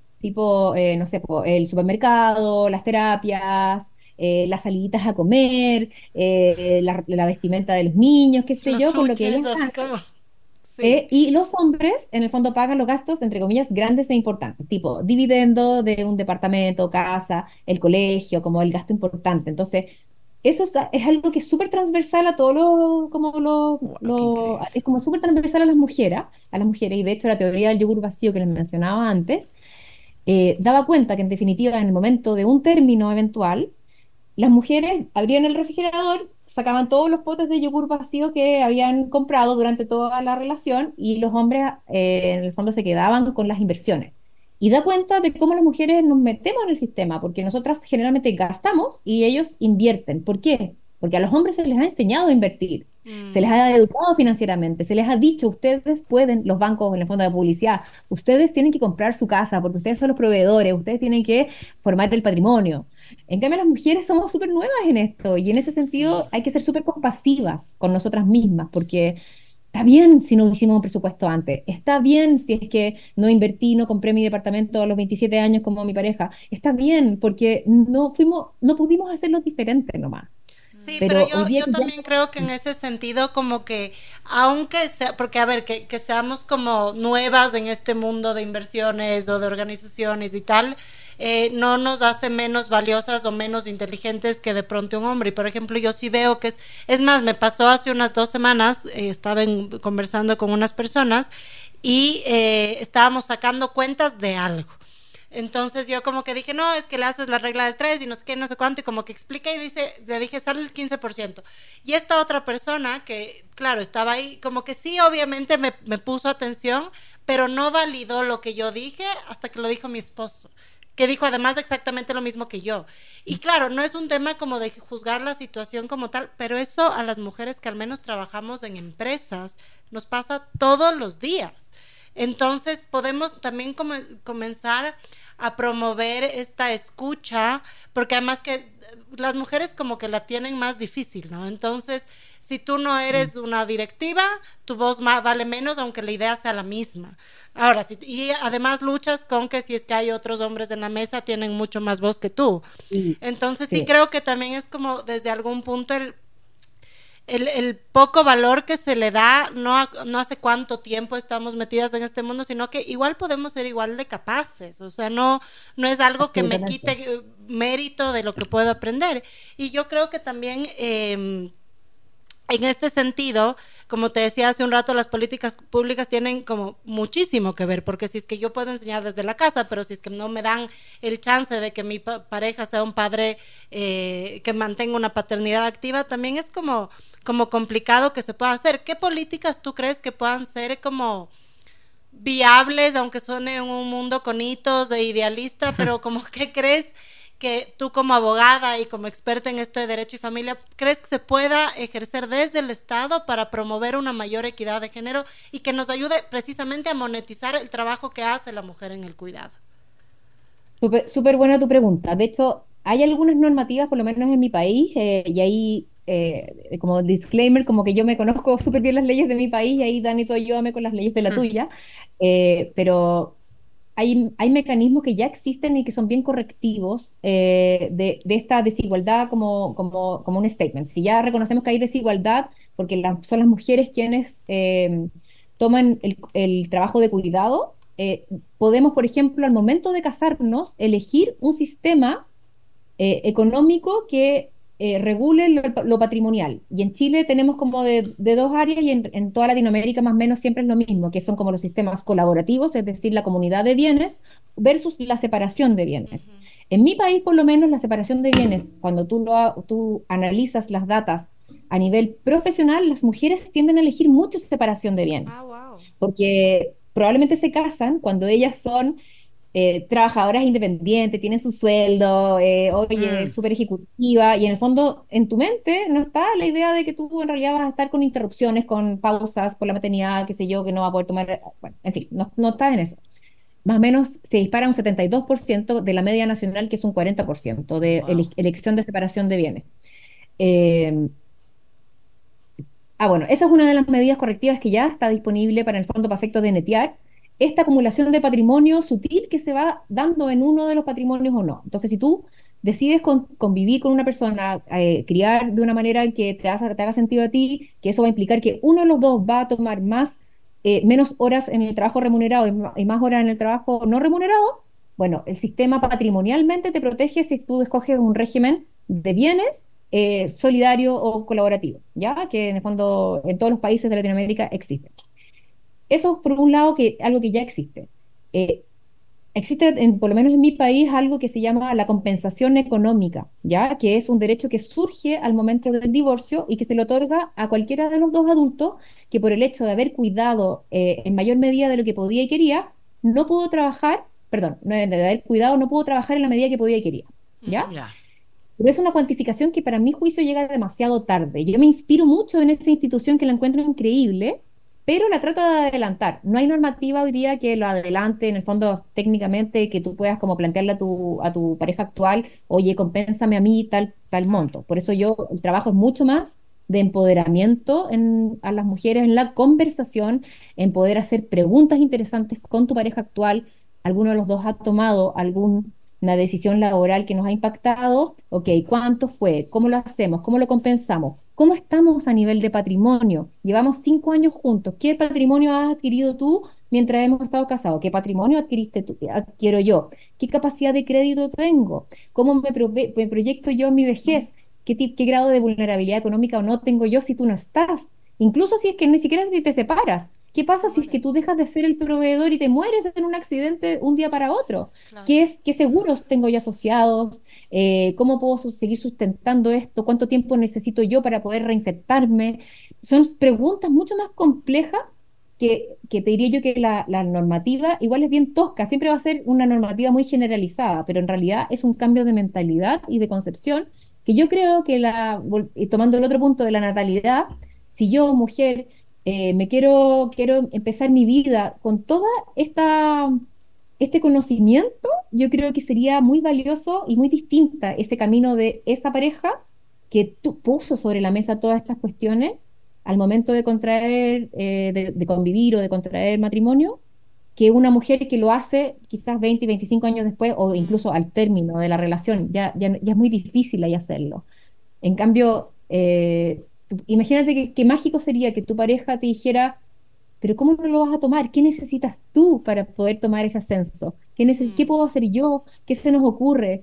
tipo eh, no sé, po, el supermercado, las terapias, eh, las saliditas a comer, eh, la, la vestimenta de los niños, qué sé Los yo, con lo que chuches, ellas así ganan. como, sí. Eh, y los hombres, en el fondo, pagan los gastos, entre comillas, grandes e importantes, tipo dividendo de un departamento, casa, el colegio, como el gasto importante. Entonces, eso es, es algo que es súper transversal a todos los, como los, Wow, qué los- increíble. es como súper transversal a las mujeres, a las mujeres, y de hecho la teoría del yogur vacío que les mencionaba antes, eh, daba cuenta que en definitiva, en el momento de un término eventual, las mujeres abrían el refrigerador, sacaban todos los potes de yogur vacío que habían comprado durante toda la relación y los hombres eh, en el fondo se quedaban con las inversiones. Y da cuenta de cómo las mujeres nos metemos en el sistema, porque nosotras generalmente gastamos y ellos invierten. ¿Por qué? Porque a los hombres se les ha enseñado a invertir, se les Mm, ha educado financieramente, se les ha dicho, ustedes pueden, los bancos en el fondo de publicidad, ustedes tienen que comprar su casa porque ustedes son los proveedores, ustedes tienen que formar el patrimonio. En cambio, las mujeres somos súper nuevas en esto y en ese sí. sentido hay que ser súper compasivas con nosotras mismas porque está bien si no hicimos un presupuesto antes, está bien si es que no invertí, no compré mi departamento a los veintisiete años como mi pareja, está bien porque no fuimos, no pudimos hacerlo diferente nomás. Sí, pero Pero yo, hoy día yo que ya... también creo que en ese sentido como que, aunque sea, porque a ver, que, que seamos como nuevas en este mundo de inversiones o de organizaciones y tal, eh, no nos hace menos valiosas o menos inteligentes que de pronto un hombre. Y por ejemplo, yo sí veo que es, es más, me pasó hace unas dos semanas, eh, estaba en, conversando con unas personas y eh, estábamos sacando cuentas de algo. Entonces yo como que dije, no, es que le haces la regla del tres y no sé qué, no sé cuánto, y como que explica y dice, le dije, sale el quince por ciento. Y esta otra persona que, claro, estaba ahí, como que sí, obviamente me, me puso atención, pero no validó lo que yo dije hasta que lo dijo mi esposo, que dijo además exactamente lo mismo que yo. Y claro, no es un tema como de juzgar la situación como tal, pero eso a las mujeres que al menos trabajamos en empresas nos pasa todos los días. Entonces podemos también come- comenzar a promover esta escucha, porque además que las mujeres como que la tienen más difícil, ¿no? Entonces, si tú no eres una directiva, tu voz ma- vale menos, aunque la idea sea la misma. Ahora, si, y además luchas con que si es que hay otros hombres en la mesa, tienen mucho más voz que tú. Sí, Entonces, sí sí, creo que también es como desde algún punto el el, el, poco valor que se le da, no, no hace cuánto tiempo estamos metidas en este mundo, sino que igual podemos ser igual de capaces, o sea, no, no es algo que me absolutamente. quite mérito de lo que puedo aprender. Y yo creo que también... Eh, en este sentido, como te decía hace un rato, las políticas públicas tienen como muchísimo que ver, porque si es que yo puedo enseñar desde la casa, pero si es que no me dan el chance de que mi pa pareja sea un padre eh, que mantenga una paternidad activa, también es como, como complicado que se pueda hacer. ¿Qué políticas tú crees que puedan ser como viables, aunque suene en un mundo con hitos de idealista, pero como que crees que tú como abogada y como experta en esto de derecho y familia, crees que se pueda ejercer desde el Estado para promover una mayor equidad de género y que nos ayude precisamente a monetizar el trabajo que hace la mujer en el cuidado? Súper súper buena tu pregunta. De hecho, hay algunas normativas, por lo menos en mi país, eh, y ahí, eh, como disclaimer, como que yo me conozco súper bien las leyes de mi país, y ahí, Dani, tú ayúdame con las leyes de la tuya, eh, pero hay, hay mecanismos que ya existen y que son bien correctivos eh, de, de esta desigualdad como, como, como un statement. Si ya reconocemos que hay desigualdad, porque la- son las mujeres quienes eh, toman el, el trabajo de cuidado, eh, podemos, por ejemplo, al momento de casarnos, elegir un sistema eh, económico que eh, regule lo, lo patrimonial. Y en Chile tenemos como de, de dos áreas y en, en toda Latinoamérica más o menos siempre es lo mismo, que son como los sistemas colaborativos, es decir, la comunidad de bienes versus la separación de bienes. En mi país, por lo menos, la separación de bienes, cuando tú, lo, ha- tú analizas las datas a nivel profesional, las mujeres tienden a elegir mucho separación de Ah, bienes wow. porque probablemente se casan cuando ellas son eh, trabajadoras independientes, tienen su sueldo, eh, oye, Mm. súper ejecutiva, y en el fondo, en tu mente no está la idea de que tú en realidad vas a estar con interrupciones, con pausas por la maternidad, qué sé yo, que no va a poder tomar, bueno, en fin, no, no está en eso. Más o menos se dispara un setenta y dos por ciento de la media nacional, que es un cuarenta por ciento de ele- Wow. elección de separación de bienes. Eh, Ah, bueno, esa es una de las medidas correctivas que ya está disponible para el fondo para efectos de netear esta acumulación de patrimonio sutil que se va dando en uno de los patrimonios o no. Entonces, si tú decides con- convivir con una persona, eh, criar de una manera en que te haga, te haga sentido a ti, que eso va a implicar que uno de los dos va a tomar más, eh, menos horas en el trabajo remunerado y, ma- y más horas en el trabajo no remunerado, bueno, el sistema patrimonialmente te protege si tú escoges un régimen de bienes eh, solidario o colaborativo, ¿ya? Que en el fondo en todos los países de Latinoamérica existe. Eso por un lado, que algo que ya existe. Eh, Existe, en- por lo menos en mi país, algo que se llama la compensación económica, ¿ya? Que es un derecho que surge al momento del divorcio y que se le otorga a cualquiera de los dos adultos que por el hecho de haber cuidado eh, en mayor medida de lo que podía y quería, no pudo trabajar, perdón, no, de haber cuidado, no pudo trabajar en la medida que podía y quería, ¿ya? Ya. Pero es una cuantificación que para mi juicio llega demasiado tarde. Yo me inspiro mucho en esa institución que la encuentro increíble, pero la trato de adelantar. No hay normativa hoy día que lo adelante, en el fondo, técnicamente, que tú puedas como plantearle a tu, a tu pareja actual, oye, compénsame a mí tal, tal Claro. monto. Por eso yo, el trabajo es mucho más de empoderamiento en, a las mujeres en la conversación, en poder hacer preguntas interesantes con tu pareja actual. ¿Alguno de los dos ha tomado algún una decisión laboral que nos ha impactado? Ok, ¿cuánto fue? ¿Cómo lo hacemos? ¿Cómo lo compensamos? ¿Cómo estamos a nivel de patrimonio? Llevamos cinco años juntos. ¿Qué patrimonio has adquirido tú mientras hemos estado casados? ¿Qué patrimonio adquiriste tú, adquiero yo? ¿Qué capacidad de crédito tengo? ¿Cómo me, prove- me proyecto yo en mi vejez? ¿Qué, tip- qué grado de vulnerabilidad económica o no tengo yo si tú no estás? Incluso si es que ni siquiera si te separas. ¿Qué pasa si es que tú dejas de ser el proveedor y te mueres en un accidente un día para otro? Claro. ¿Qué es, qué seguros tengo yo asociados? Eh, ¿cómo puedo su- seguir sustentando esto? ¿Cuánto tiempo necesito yo para poder reinsertarme? Son preguntas mucho más complejas que, que te diría yo que la, la normativa igual es bien tosca, siempre va a ser una normativa muy generalizada, pero en realidad es un cambio de mentalidad y de concepción que yo creo que la, vol- y tomando el otro punto de la natalidad, si yo, mujer, eh, me quiero, quiero empezar mi vida con toda esta este conocimiento, yo creo que sería muy valioso y muy distinta ese camino de esa pareja que tú puso sobre la mesa todas estas cuestiones al momento de contraer, eh, de, de convivir o de contraer matrimonio, que una mujer que lo hace quizás veinte y veinticinco años después o Mm. incluso al término de la relación. Ya, ya, ya es muy difícil ahí hacerlo. En cambio, eh, tú- imagínate que, qué mágico sería que tu pareja te dijera, pero ¿cómo no lo vas a tomar? ¿Qué necesitas tú para poder tomar ese ascenso? ¿Qué, neces- qué Mm. puedo hacer yo? ¿Qué se nos ocurre?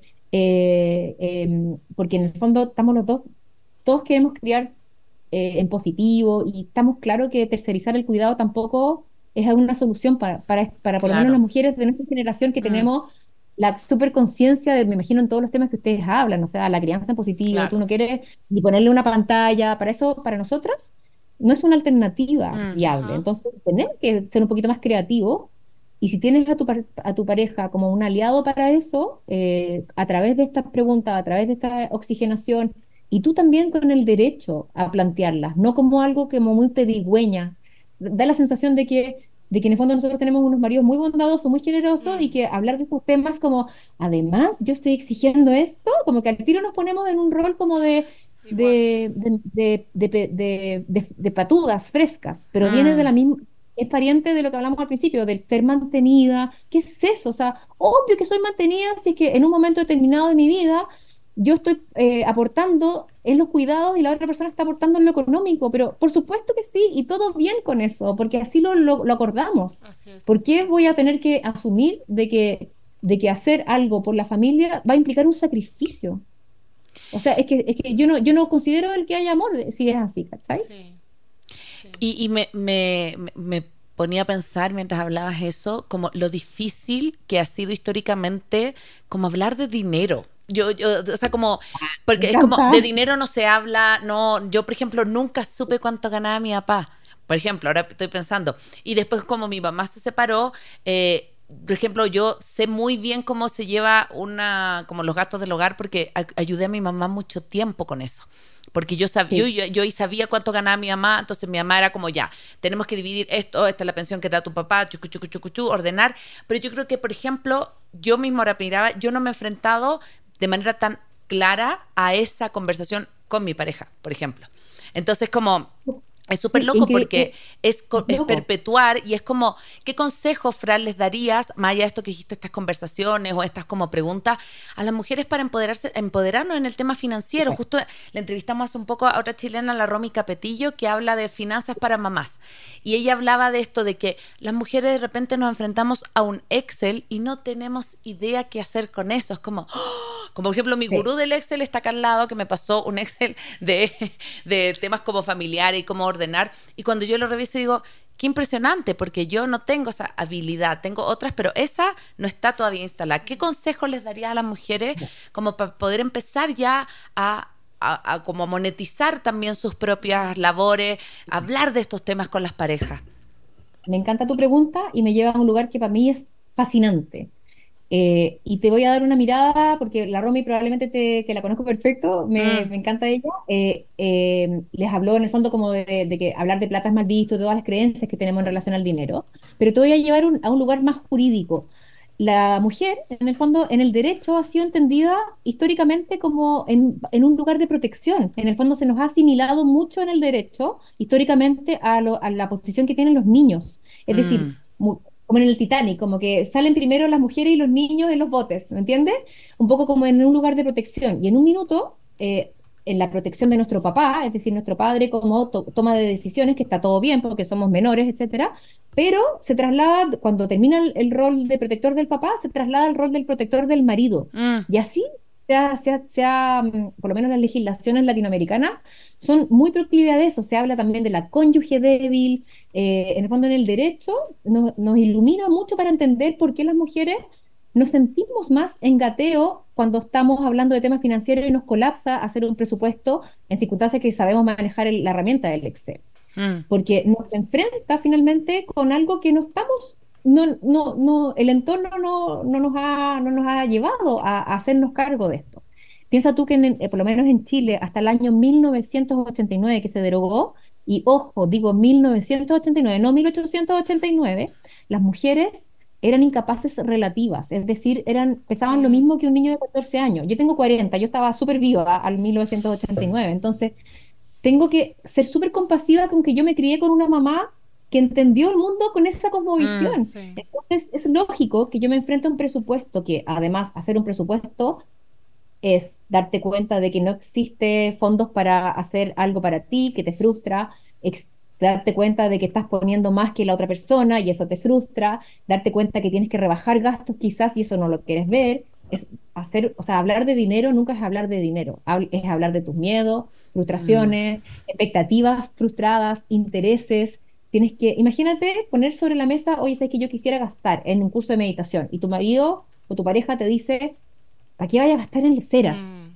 Eh, em, porque en el fondo estamos los dos, todos queremos criar eh, en positivo y estamos claros que tercerizar el cuidado tampoco es una solución para, para, para por lo menos las Claro. mujeres de nuestra generación que Mm. tenemos la super conciencia de, me imagino, en todos los temas que ustedes hablan, o sea, la crianza en positivo, tú Claro. no quieres ni ponerle una pantalla, para eso, para nosotras, no es una alternativa Mm. viable. Ajá. Entonces, tenemos que ser un poquito más creativos. Y si tienes a tu, par- a tu pareja como un aliado para eso, eh, a través de estas preguntas, a través de esta oxigenación, y tú también con el derecho a plantearlas, no como algo como muy pedigüeña. Da la sensación de que, de que en el fondo nosotros tenemos unos maridos muy bondadosos, muy generosos, y Mm. que hablar de estos temas como, además, yo estoy exigiendo esto, como que al tiro nos ponemos en un rol como de Igual. de, de, de, de, pe- de- de- de patudas frescas, pero viene de Mm. la misma, es pariente de lo que hablamos al principio, del ser mantenida. ¿Qué es eso? O sea, obvio que soy mantenida si es que en un momento determinado de mi vida yo estoy eh, aportando en los cuidados y la otra persona está aportando en lo económico, pero por supuesto que sí, y todo bien con eso, porque así lo, lo, lo acordamos. Así es. ¿Por qué voy a tener que asumir de que, de que hacer algo por la familia va a implicar un sacrificio? O sea, es que, es que yo no, yo no considero el que haya amor de- si es así, ¿cachai? Sí. Sí. Y, y me, me, me- me ponía a pensar mientras hablabas eso, como lo difícil que ha sido históricamente como hablar de dinero. Yo, yo, o sea, como, Me porque es como, encanta. de dinero no se habla, no, yo por ejemplo nunca supe cuánto ganaba mi papá, Por ejemplo, ahora estoy pensando, y después como mi mamá se separó, eh, por ejemplo, yo sé muy bien cómo se lleva una, como los gastos del hogar, porque a- ayudé a mi mamá mucho tiempo con eso. Porque yo sabía, Sí. yo, yo, yo sabía cuánto ganaba mi mamá, entonces mi mamá era como ya, tenemos que dividir esto, esta es la pensión que te da tu papá, chucu, chucu, chucu, chu, ordenar. Pero yo creo que, por ejemplo, yo misma ahora miraba, yo no me he enfrentado de manera tan clara a esa conversación con mi pareja, por ejemplo. Entonces, como es súper Sí, loco increíble. porque es, co- Es es loco. perpetuar y es como, ¿qué consejos, Fran, les darías, más allá de esto que dijiste, estas conversaciones o estas como preguntas, a las mujeres para empoderarse, empoderarnos en el tema financiero? Justo le entrevistamos hace un poco a otra chilena, la Romy Capetillo, que habla de finanzas para mamás. Y ella hablaba de esto, de que las mujeres de repente nos enfrentamos a un Excel y no tenemos idea qué hacer con eso. Es como, ¡oh! Como por ejemplo mi Sí. gurú del Excel está acá al lado, que me pasó un Excel de, de temas como familiares y cómo ordenar. Y cuando yo lo reviso digo, qué impresionante, porque yo no tengo esa habilidad, tengo otras, pero esa no está todavía instalada. ¿Qué consejos les darías a las mujeres como para poder empezar ya a, a, a como monetizar también sus propias labores, hablar de estos temas con las parejas? Me encanta tu pregunta y me lleva a un lugar que para mí es fascinante. Eh, y te voy a dar una mirada, porque la Romy probablemente te, que la conozco perfecto, me, Mm, me encanta ella. Eh, eh, les habló en el fondo como de, de que hablar de plata es mal visto, todas las creencias que tenemos en relación al dinero, pero te voy a llevar un- a un lugar más jurídico. La mujer, en el fondo, en el derecho ha sido entendida históricamente como en, en un lugar de protección. En el fondo se nos ha asimilado mucho en el derecho, históricamente, a, lo- a la posición que tienen los niños. Es decir, mm, mu- como en el Titanic, como que salen primero las mujeres y los niños en los botes, ¿me entiendes? Un poco como en un lugar de protección. Y en un minuto, eh, en la protección de nuestro papá, es decir, nuestro padre como to- toma de decisiones, que está todo bien porque somos menores, etcétera, pero se traslada, cuando termina el, el rol de protector del papá, se traslada al rol del protector del marido. mm, Y así, se ha- se ha- se ha, mm, por lo menos las legislaciones latinoamericanas, son muy proclive a eso. Se habla también de la cónyuge débil. Eh, en el fondo, en el derecho, nos, nos ilumina mucho para entender por qué las mujeres nos sentimos más en gateo cuando estamos hablando de temas financieros y nos colapsa hacer un presupuesto en circunstancias que sabemos manejar el- la herramienta del Excel, mm, porque nos enfrenta finalmente con algo que no estamos, no, no, no, el entorno no, no nos ha, no nos ha llevado a, a hacernos cargo de esto. Piensa tú que en el- eh, por lo menos en Chile, hasta el año mil novecientos ochenta y nueve que se derogó, y ojo, digo mil novecientos ochenta y nueve, no mil ochocientos ochenta y nueve, las mujeres eran incapaces relativas, es decir, eran, pesaban lo Mm. mismo que un niño de catorce años. Yo tengo cuarenta, yo estaba súper viva al mil novecientos ochenta y nueve, entonces tengo que ser súper compasiva con que yo me crié con una mamá que entendió el mundo con esa mm, cosmovisión. Sí. Entonces, es lógico que yo me enfrente a un presupuesto que, además, hacer un presupuesto es darte cuenta de que no existe fondos para hacer algo para ti, que te frustra, ex- darte cuenta de que estás poniendo más que la otra persona y eso te frustra, darte cuenta que tienes que rebajar gastos quizás y eso no lo quieres ver. Es hacer, o sea, hablar de dinero nunca es hablar de dinero, Habl- es hablar de tus miedos, mm, frustraciones, expectativas frustradas, intereses. Tienes que, imagínate poner sobre la mesa, oye, sabes que yo quisiera gastar en un curso de meditación y tu marido o tu pareja te dice, ¿para qué vaya a gastar en leceras? Mm.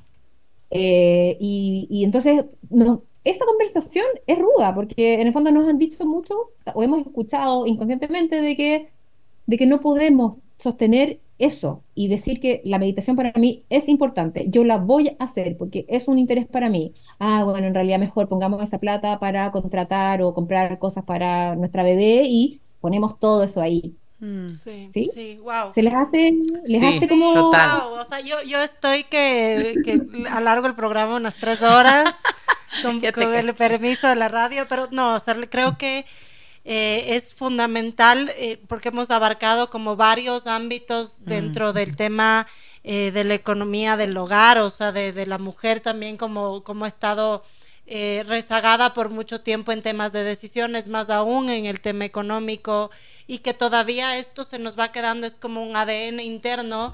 Eh, y, y entonces, no, esta conversación es ruda, porque en el fondo nos han dicho mucho, o hemos escuchado inconscientemente, de que, de que no podemos sostener eso y decir que la meditación para mí es importante. Yo la voy a hacer porque es un interés para mí. Ah, bueno, en realidad mejor pongamos esa plata para contratar o comprar cosas para nuestra bebé y ponemos todo eso ahí. mm. Sí, ¿Sí? sí, wow. Se les hace, les Sí, hace Sí, como... total. wow. O sea, yo, yo estoy que, que alargo el programa unas tres horas con, Ya te con el cacho. permiso de la radio, pero no, o sea, creo que eh, es fundamental eh, porque hemos abarcado como varios ámbitos Mm, dentro del tema eh, de la economía del hogar, o sea, de, de la mujer también como, como ha estado eh, rezagada por mucho tiempo en temas de decisiones, más aún en el tema económico, y que todavía esto se nos va quedando, es como un A D N interno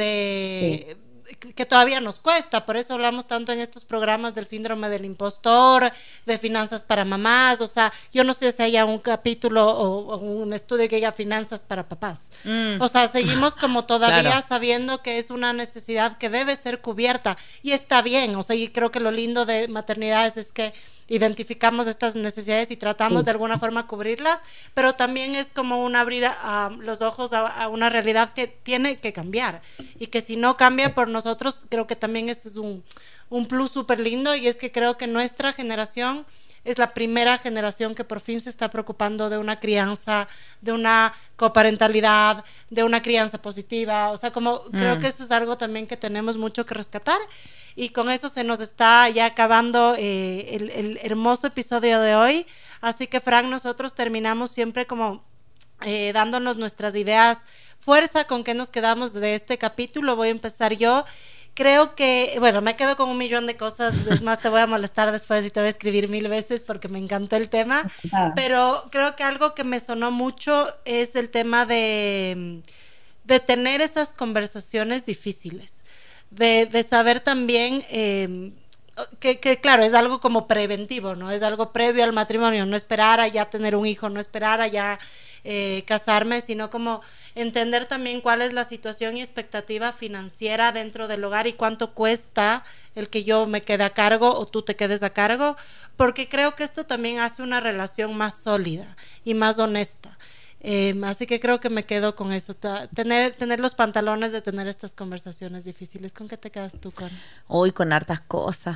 Sí. de que todavía nos cuesta, por eso hablamos tanto en estos programas del síndrome del impostor, de finanzas para mamás, o sea, yo no sé si haya un capítulo o, o un estudio que diga finanzas para papás, mm, o sea, seguimos como todavía claro. sabiendo que es una necesidad que debe ser cubierta, y está bien, o sea, y creo que lo lindo de maternidades es que identificamos estas necesidades y tratamos Sí. de alguna forma cubrirlas, pero también es como un abrir a, a los ojos a, a una realidad que tiene que cambiar y que si no cambia por nosotros, creo que también ese es un, un plus súper lindo, y es que creo que nuestra generación es la primera generación que por fin se está preocupando de una crianza, de una coparentalidad, de una crianza positiva. O sea, como mm. creo que eso es algo también que tenemos mucho que rescatar. Y con eso se nos está ya acabando eh, el, el hermoso episodio de hoy. Así que, Fran, nosotros terminamos siempre como eh, dándonos nuestras ideas, fuerza, con qué nos quedamos de este capítulo. Voy a empezar yo. Creo que, bueno, me quedo con un millón de cosas, es más, te voy a molestar después y te voy a escribir mil veces porque me encantó el tema, ah. pero creo que algo que me sonó mucho es el tema de, de tener esas conversaciones difíciles, de, de saber también eh, que, que, claro, es algo como preventivo, ¿no? Es algo previo al matrimonio, no esperar a ya tener un hijo, no esperar a ya eh, casarme, sino como entender también cuál es la situación y expectativa financiera dentro del hogar y cuánto cuesta el que yo me quede a cargo o tú te quedes a cargo, porque creo que esto también hace una relación más sólida y más honesta. Eh, así que creo que me quedo con eso, tener, tener los pantalones de tener estas conversaciones difíciles. ¿Con qué te quedas tú, con? Hoy con hartas cosas.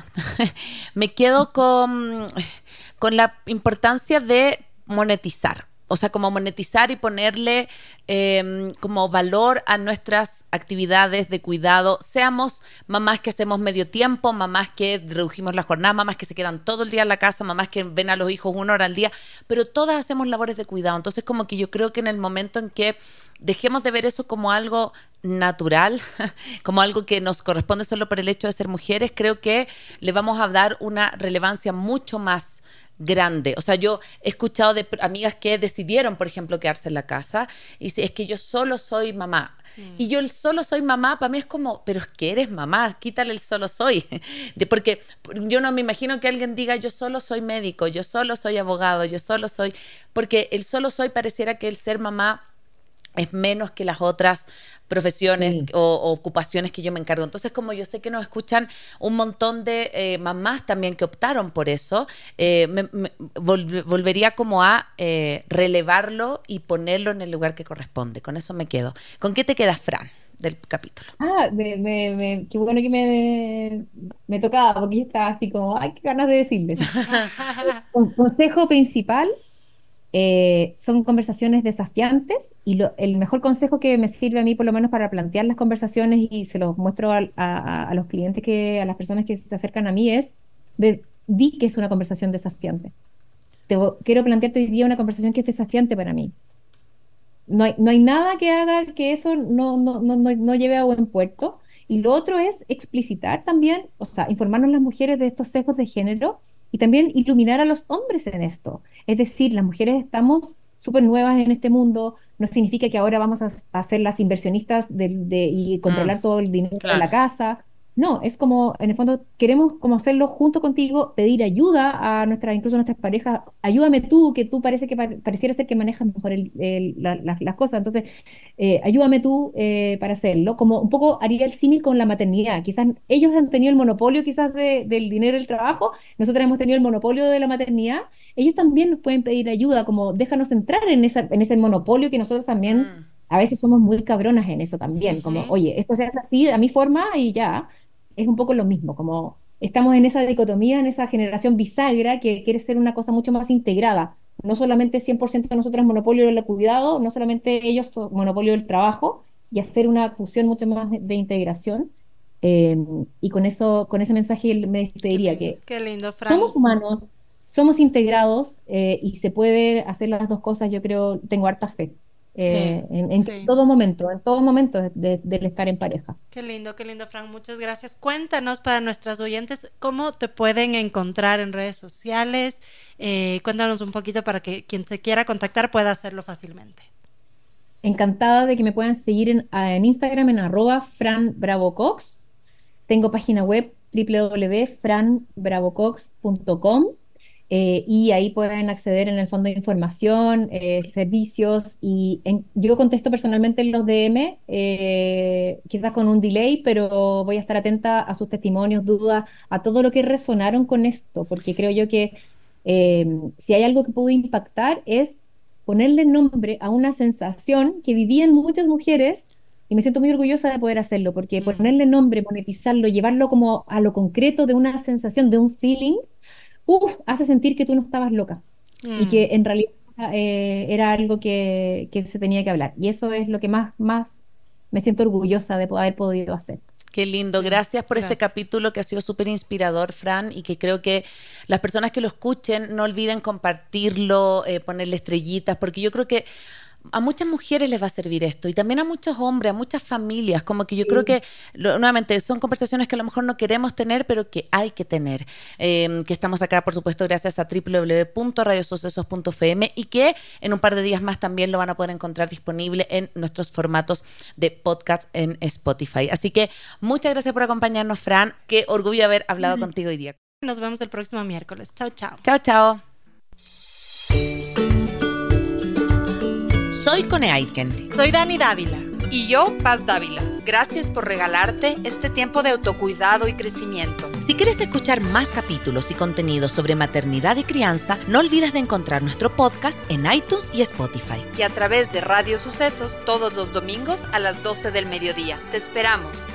Me quedo con, con la importancia de monetizar. O sea, como monetizar y ponerle eh, como valor a nuestras actividades de cuidado. Seamos mamás que hacemos medio tiempo, mamás que redujimos la jornada, mamás que se quedan todo el día en la casa, mamás que ven a los hijos una hora al día, pero todas hacemos labores de cuidado. Entonces, como que yo creo que en el momento en que dejemos de ver eso como algo natural, como algo que nos corresponde solo por el hecho de ser mujeres, creo que le vamos a dar una relevancia mucho más grande. O sea, yo he escuchado de amigas que decidieron, por ejemplo, quedarse en la casa y dice, es que yo solo soy mamá. Mm. Y yo el solo soy mamá, para mí es como, pero es que eres mamá, quítale el solo soy. De, porque yo no me imagino que alguien diga, yo solo soy médico, yo solo soy abogado, yo solo soy... Porque el solo soy pareciera que el ser mamá es menos que las otras profesiones sí. o, o ocupaciones que yo me encargo. Entonces, como yo sé que nos escuchan un montón de eh, mamás también que optaron por eso, eh, me, me vol- volvería como a eh, relevarlo y ponerlo en el lugar que corresponde. Con eso me quedo. ¿Con qué te quedas, Fran, del capítulo? Ah, me, me, me, qué bueno que me, me tocaba, porque yo estaba así como, ay, qué ganas de decirles. Consejo principal. Eh, son conversaciones desafiantes y lo, el mejor consejo que me sirve a mí por lo menos para plantear las conversaciones y se los muestro a, a, a los clientes, que a las personas que se acercan a mí es ver, di que es una conversación desafiante. Te, quiero plantearte hoy día una conversación que es desafiante para mí. No hay, no hay nada que haga que eso no, no, no, no, no lleve a buen puerto. Y lo otro es explicitar también, o sea, informarnos las mujeres de estos sesgos de género y también iluminar a los hombres en esto. Es decir, las mujeres estamos súper nuevas en este mundo, no significa que ahora vamos a, a ser las inversionistas de, de, y controlar mm, todo el dinero claro. de la casa. No, es como, en el fondo, queremos como hacerlo junto contigo, pedir ayuda a nuestras, incluso a nuestras parejas. Ayúdame tú, que tú parece que pareciera ser que manejas mejor el, el, la, la, las cosas. Entonces, eh, ayúdame tú eh, para hacerlo. Como un poco haría el símil con la maternidad. Quizás ellos han tenido el monopolio quizás de, del dinero y el trabajo, nosotros hemos tenido el monopolio de la maternidad. Ellos también nos pueden pedir ayuda, como déjanos entrar en, esa, en ese monopolio que nosotros también, mm. a veces somos muy cabronas en eso también. Como, ¿sí? Oye, esto se hace así, a mi forma y ya. Es un poco lo mismo, como estamos en esa dicotomía, en esa generación bisagra que quiere ser una cosa mucho más integrada. No solamente cien por ciento de nosotros monopolio del cuidado, no solamente ellos monopolio del trabajo, y hacer una fusión mucho más de, de integración. Eh, y con eso, con ese mensaje me despediría. Qué, que qué lindo, Fran. Somos humanos, somos integrados eh, y se puede hacer las dos cosas, yo creo, tengo harta fe. Eh, sí, en, en sí. todo momento, en todo momento del de, de estar en pareja. Qué lindo, qué lindo, Fran, muchas gracias. Cuéntanos para nuestras oyentes cómo te pueden encontrar en redes sociales, eh, cuéntanos un poquito para que quien te quiera contactar pueda hacerlo fácilmente. Encantada de que me puedan seguir en, en Instagram en arroba franbravocox. Tengo página web doble u doble u doble u punto fran bravocox punto com Eh, y ahí pueden acceder en el fondo de información, eh, servicios, y en- yo contesto personalmente en los D M, eh, quizás con un delay, pero voy a estar atenta a sus testimonios, dudas, a todo lo que resonaron con esto, porque creo yo que eh, si hay algo que pudo impactar es ponerle nombre a una sensación que vivían muchas mujeres. Y me siento muy orgullosa de poder hacerlo, porque Mm. ponerle nombre, monetizarlo, llevarlo como a lo concreto de una sensación, de un feeling, uf, hace sentir que tú no estabas loca y Mm. que en realidad eh, era algo que, que se tenía que hablar. Y eso es lo que más, más me siento orgullosa de po- haber podido hacer. Qué lindo, Sí, gracias por este gracias. capítulo que ha sido súper inspirador, Fran, y que creo que las personas que lo escuchen no olviden compartirlo, eh, ponerle estrellitas, porque yo creo que a muchas mujeres les va a servir esto y también a muchos hombres, a muchas familias, como que yo creo Sí. que, lo- nuevamente, son conversaciones que a lo mejor no queremos tener, pero que hay que tener. Eh, que estamos acá, por supuesto, gracias a doble u doble u doble u punto radio sucesos punto f m y que en un par de días más también lo van a poder encontrar disponible en nuestros formatos de podcast en Spotify. Así que muchas gracias por acompañarnos, Fran. Qué orgullo haber hablado contigo hoy día. Nos vemos el próximo miércoles. Chao, chao. Chao, chao. Soy Cone Aiken. Soy Dani Dávila. Y yo, Paz Dávila. Gracias por regalarte este tiempo de autocuidado y crecimiento. Si quieres escuchar más capítulos y contenidos sobre maternidad y crianza, no olvides de encontrar nuestro podcast en iTunes y Spotify. Y a través de Radio Sucesos todos los domingos a las doce del mediodía. Te esperamos.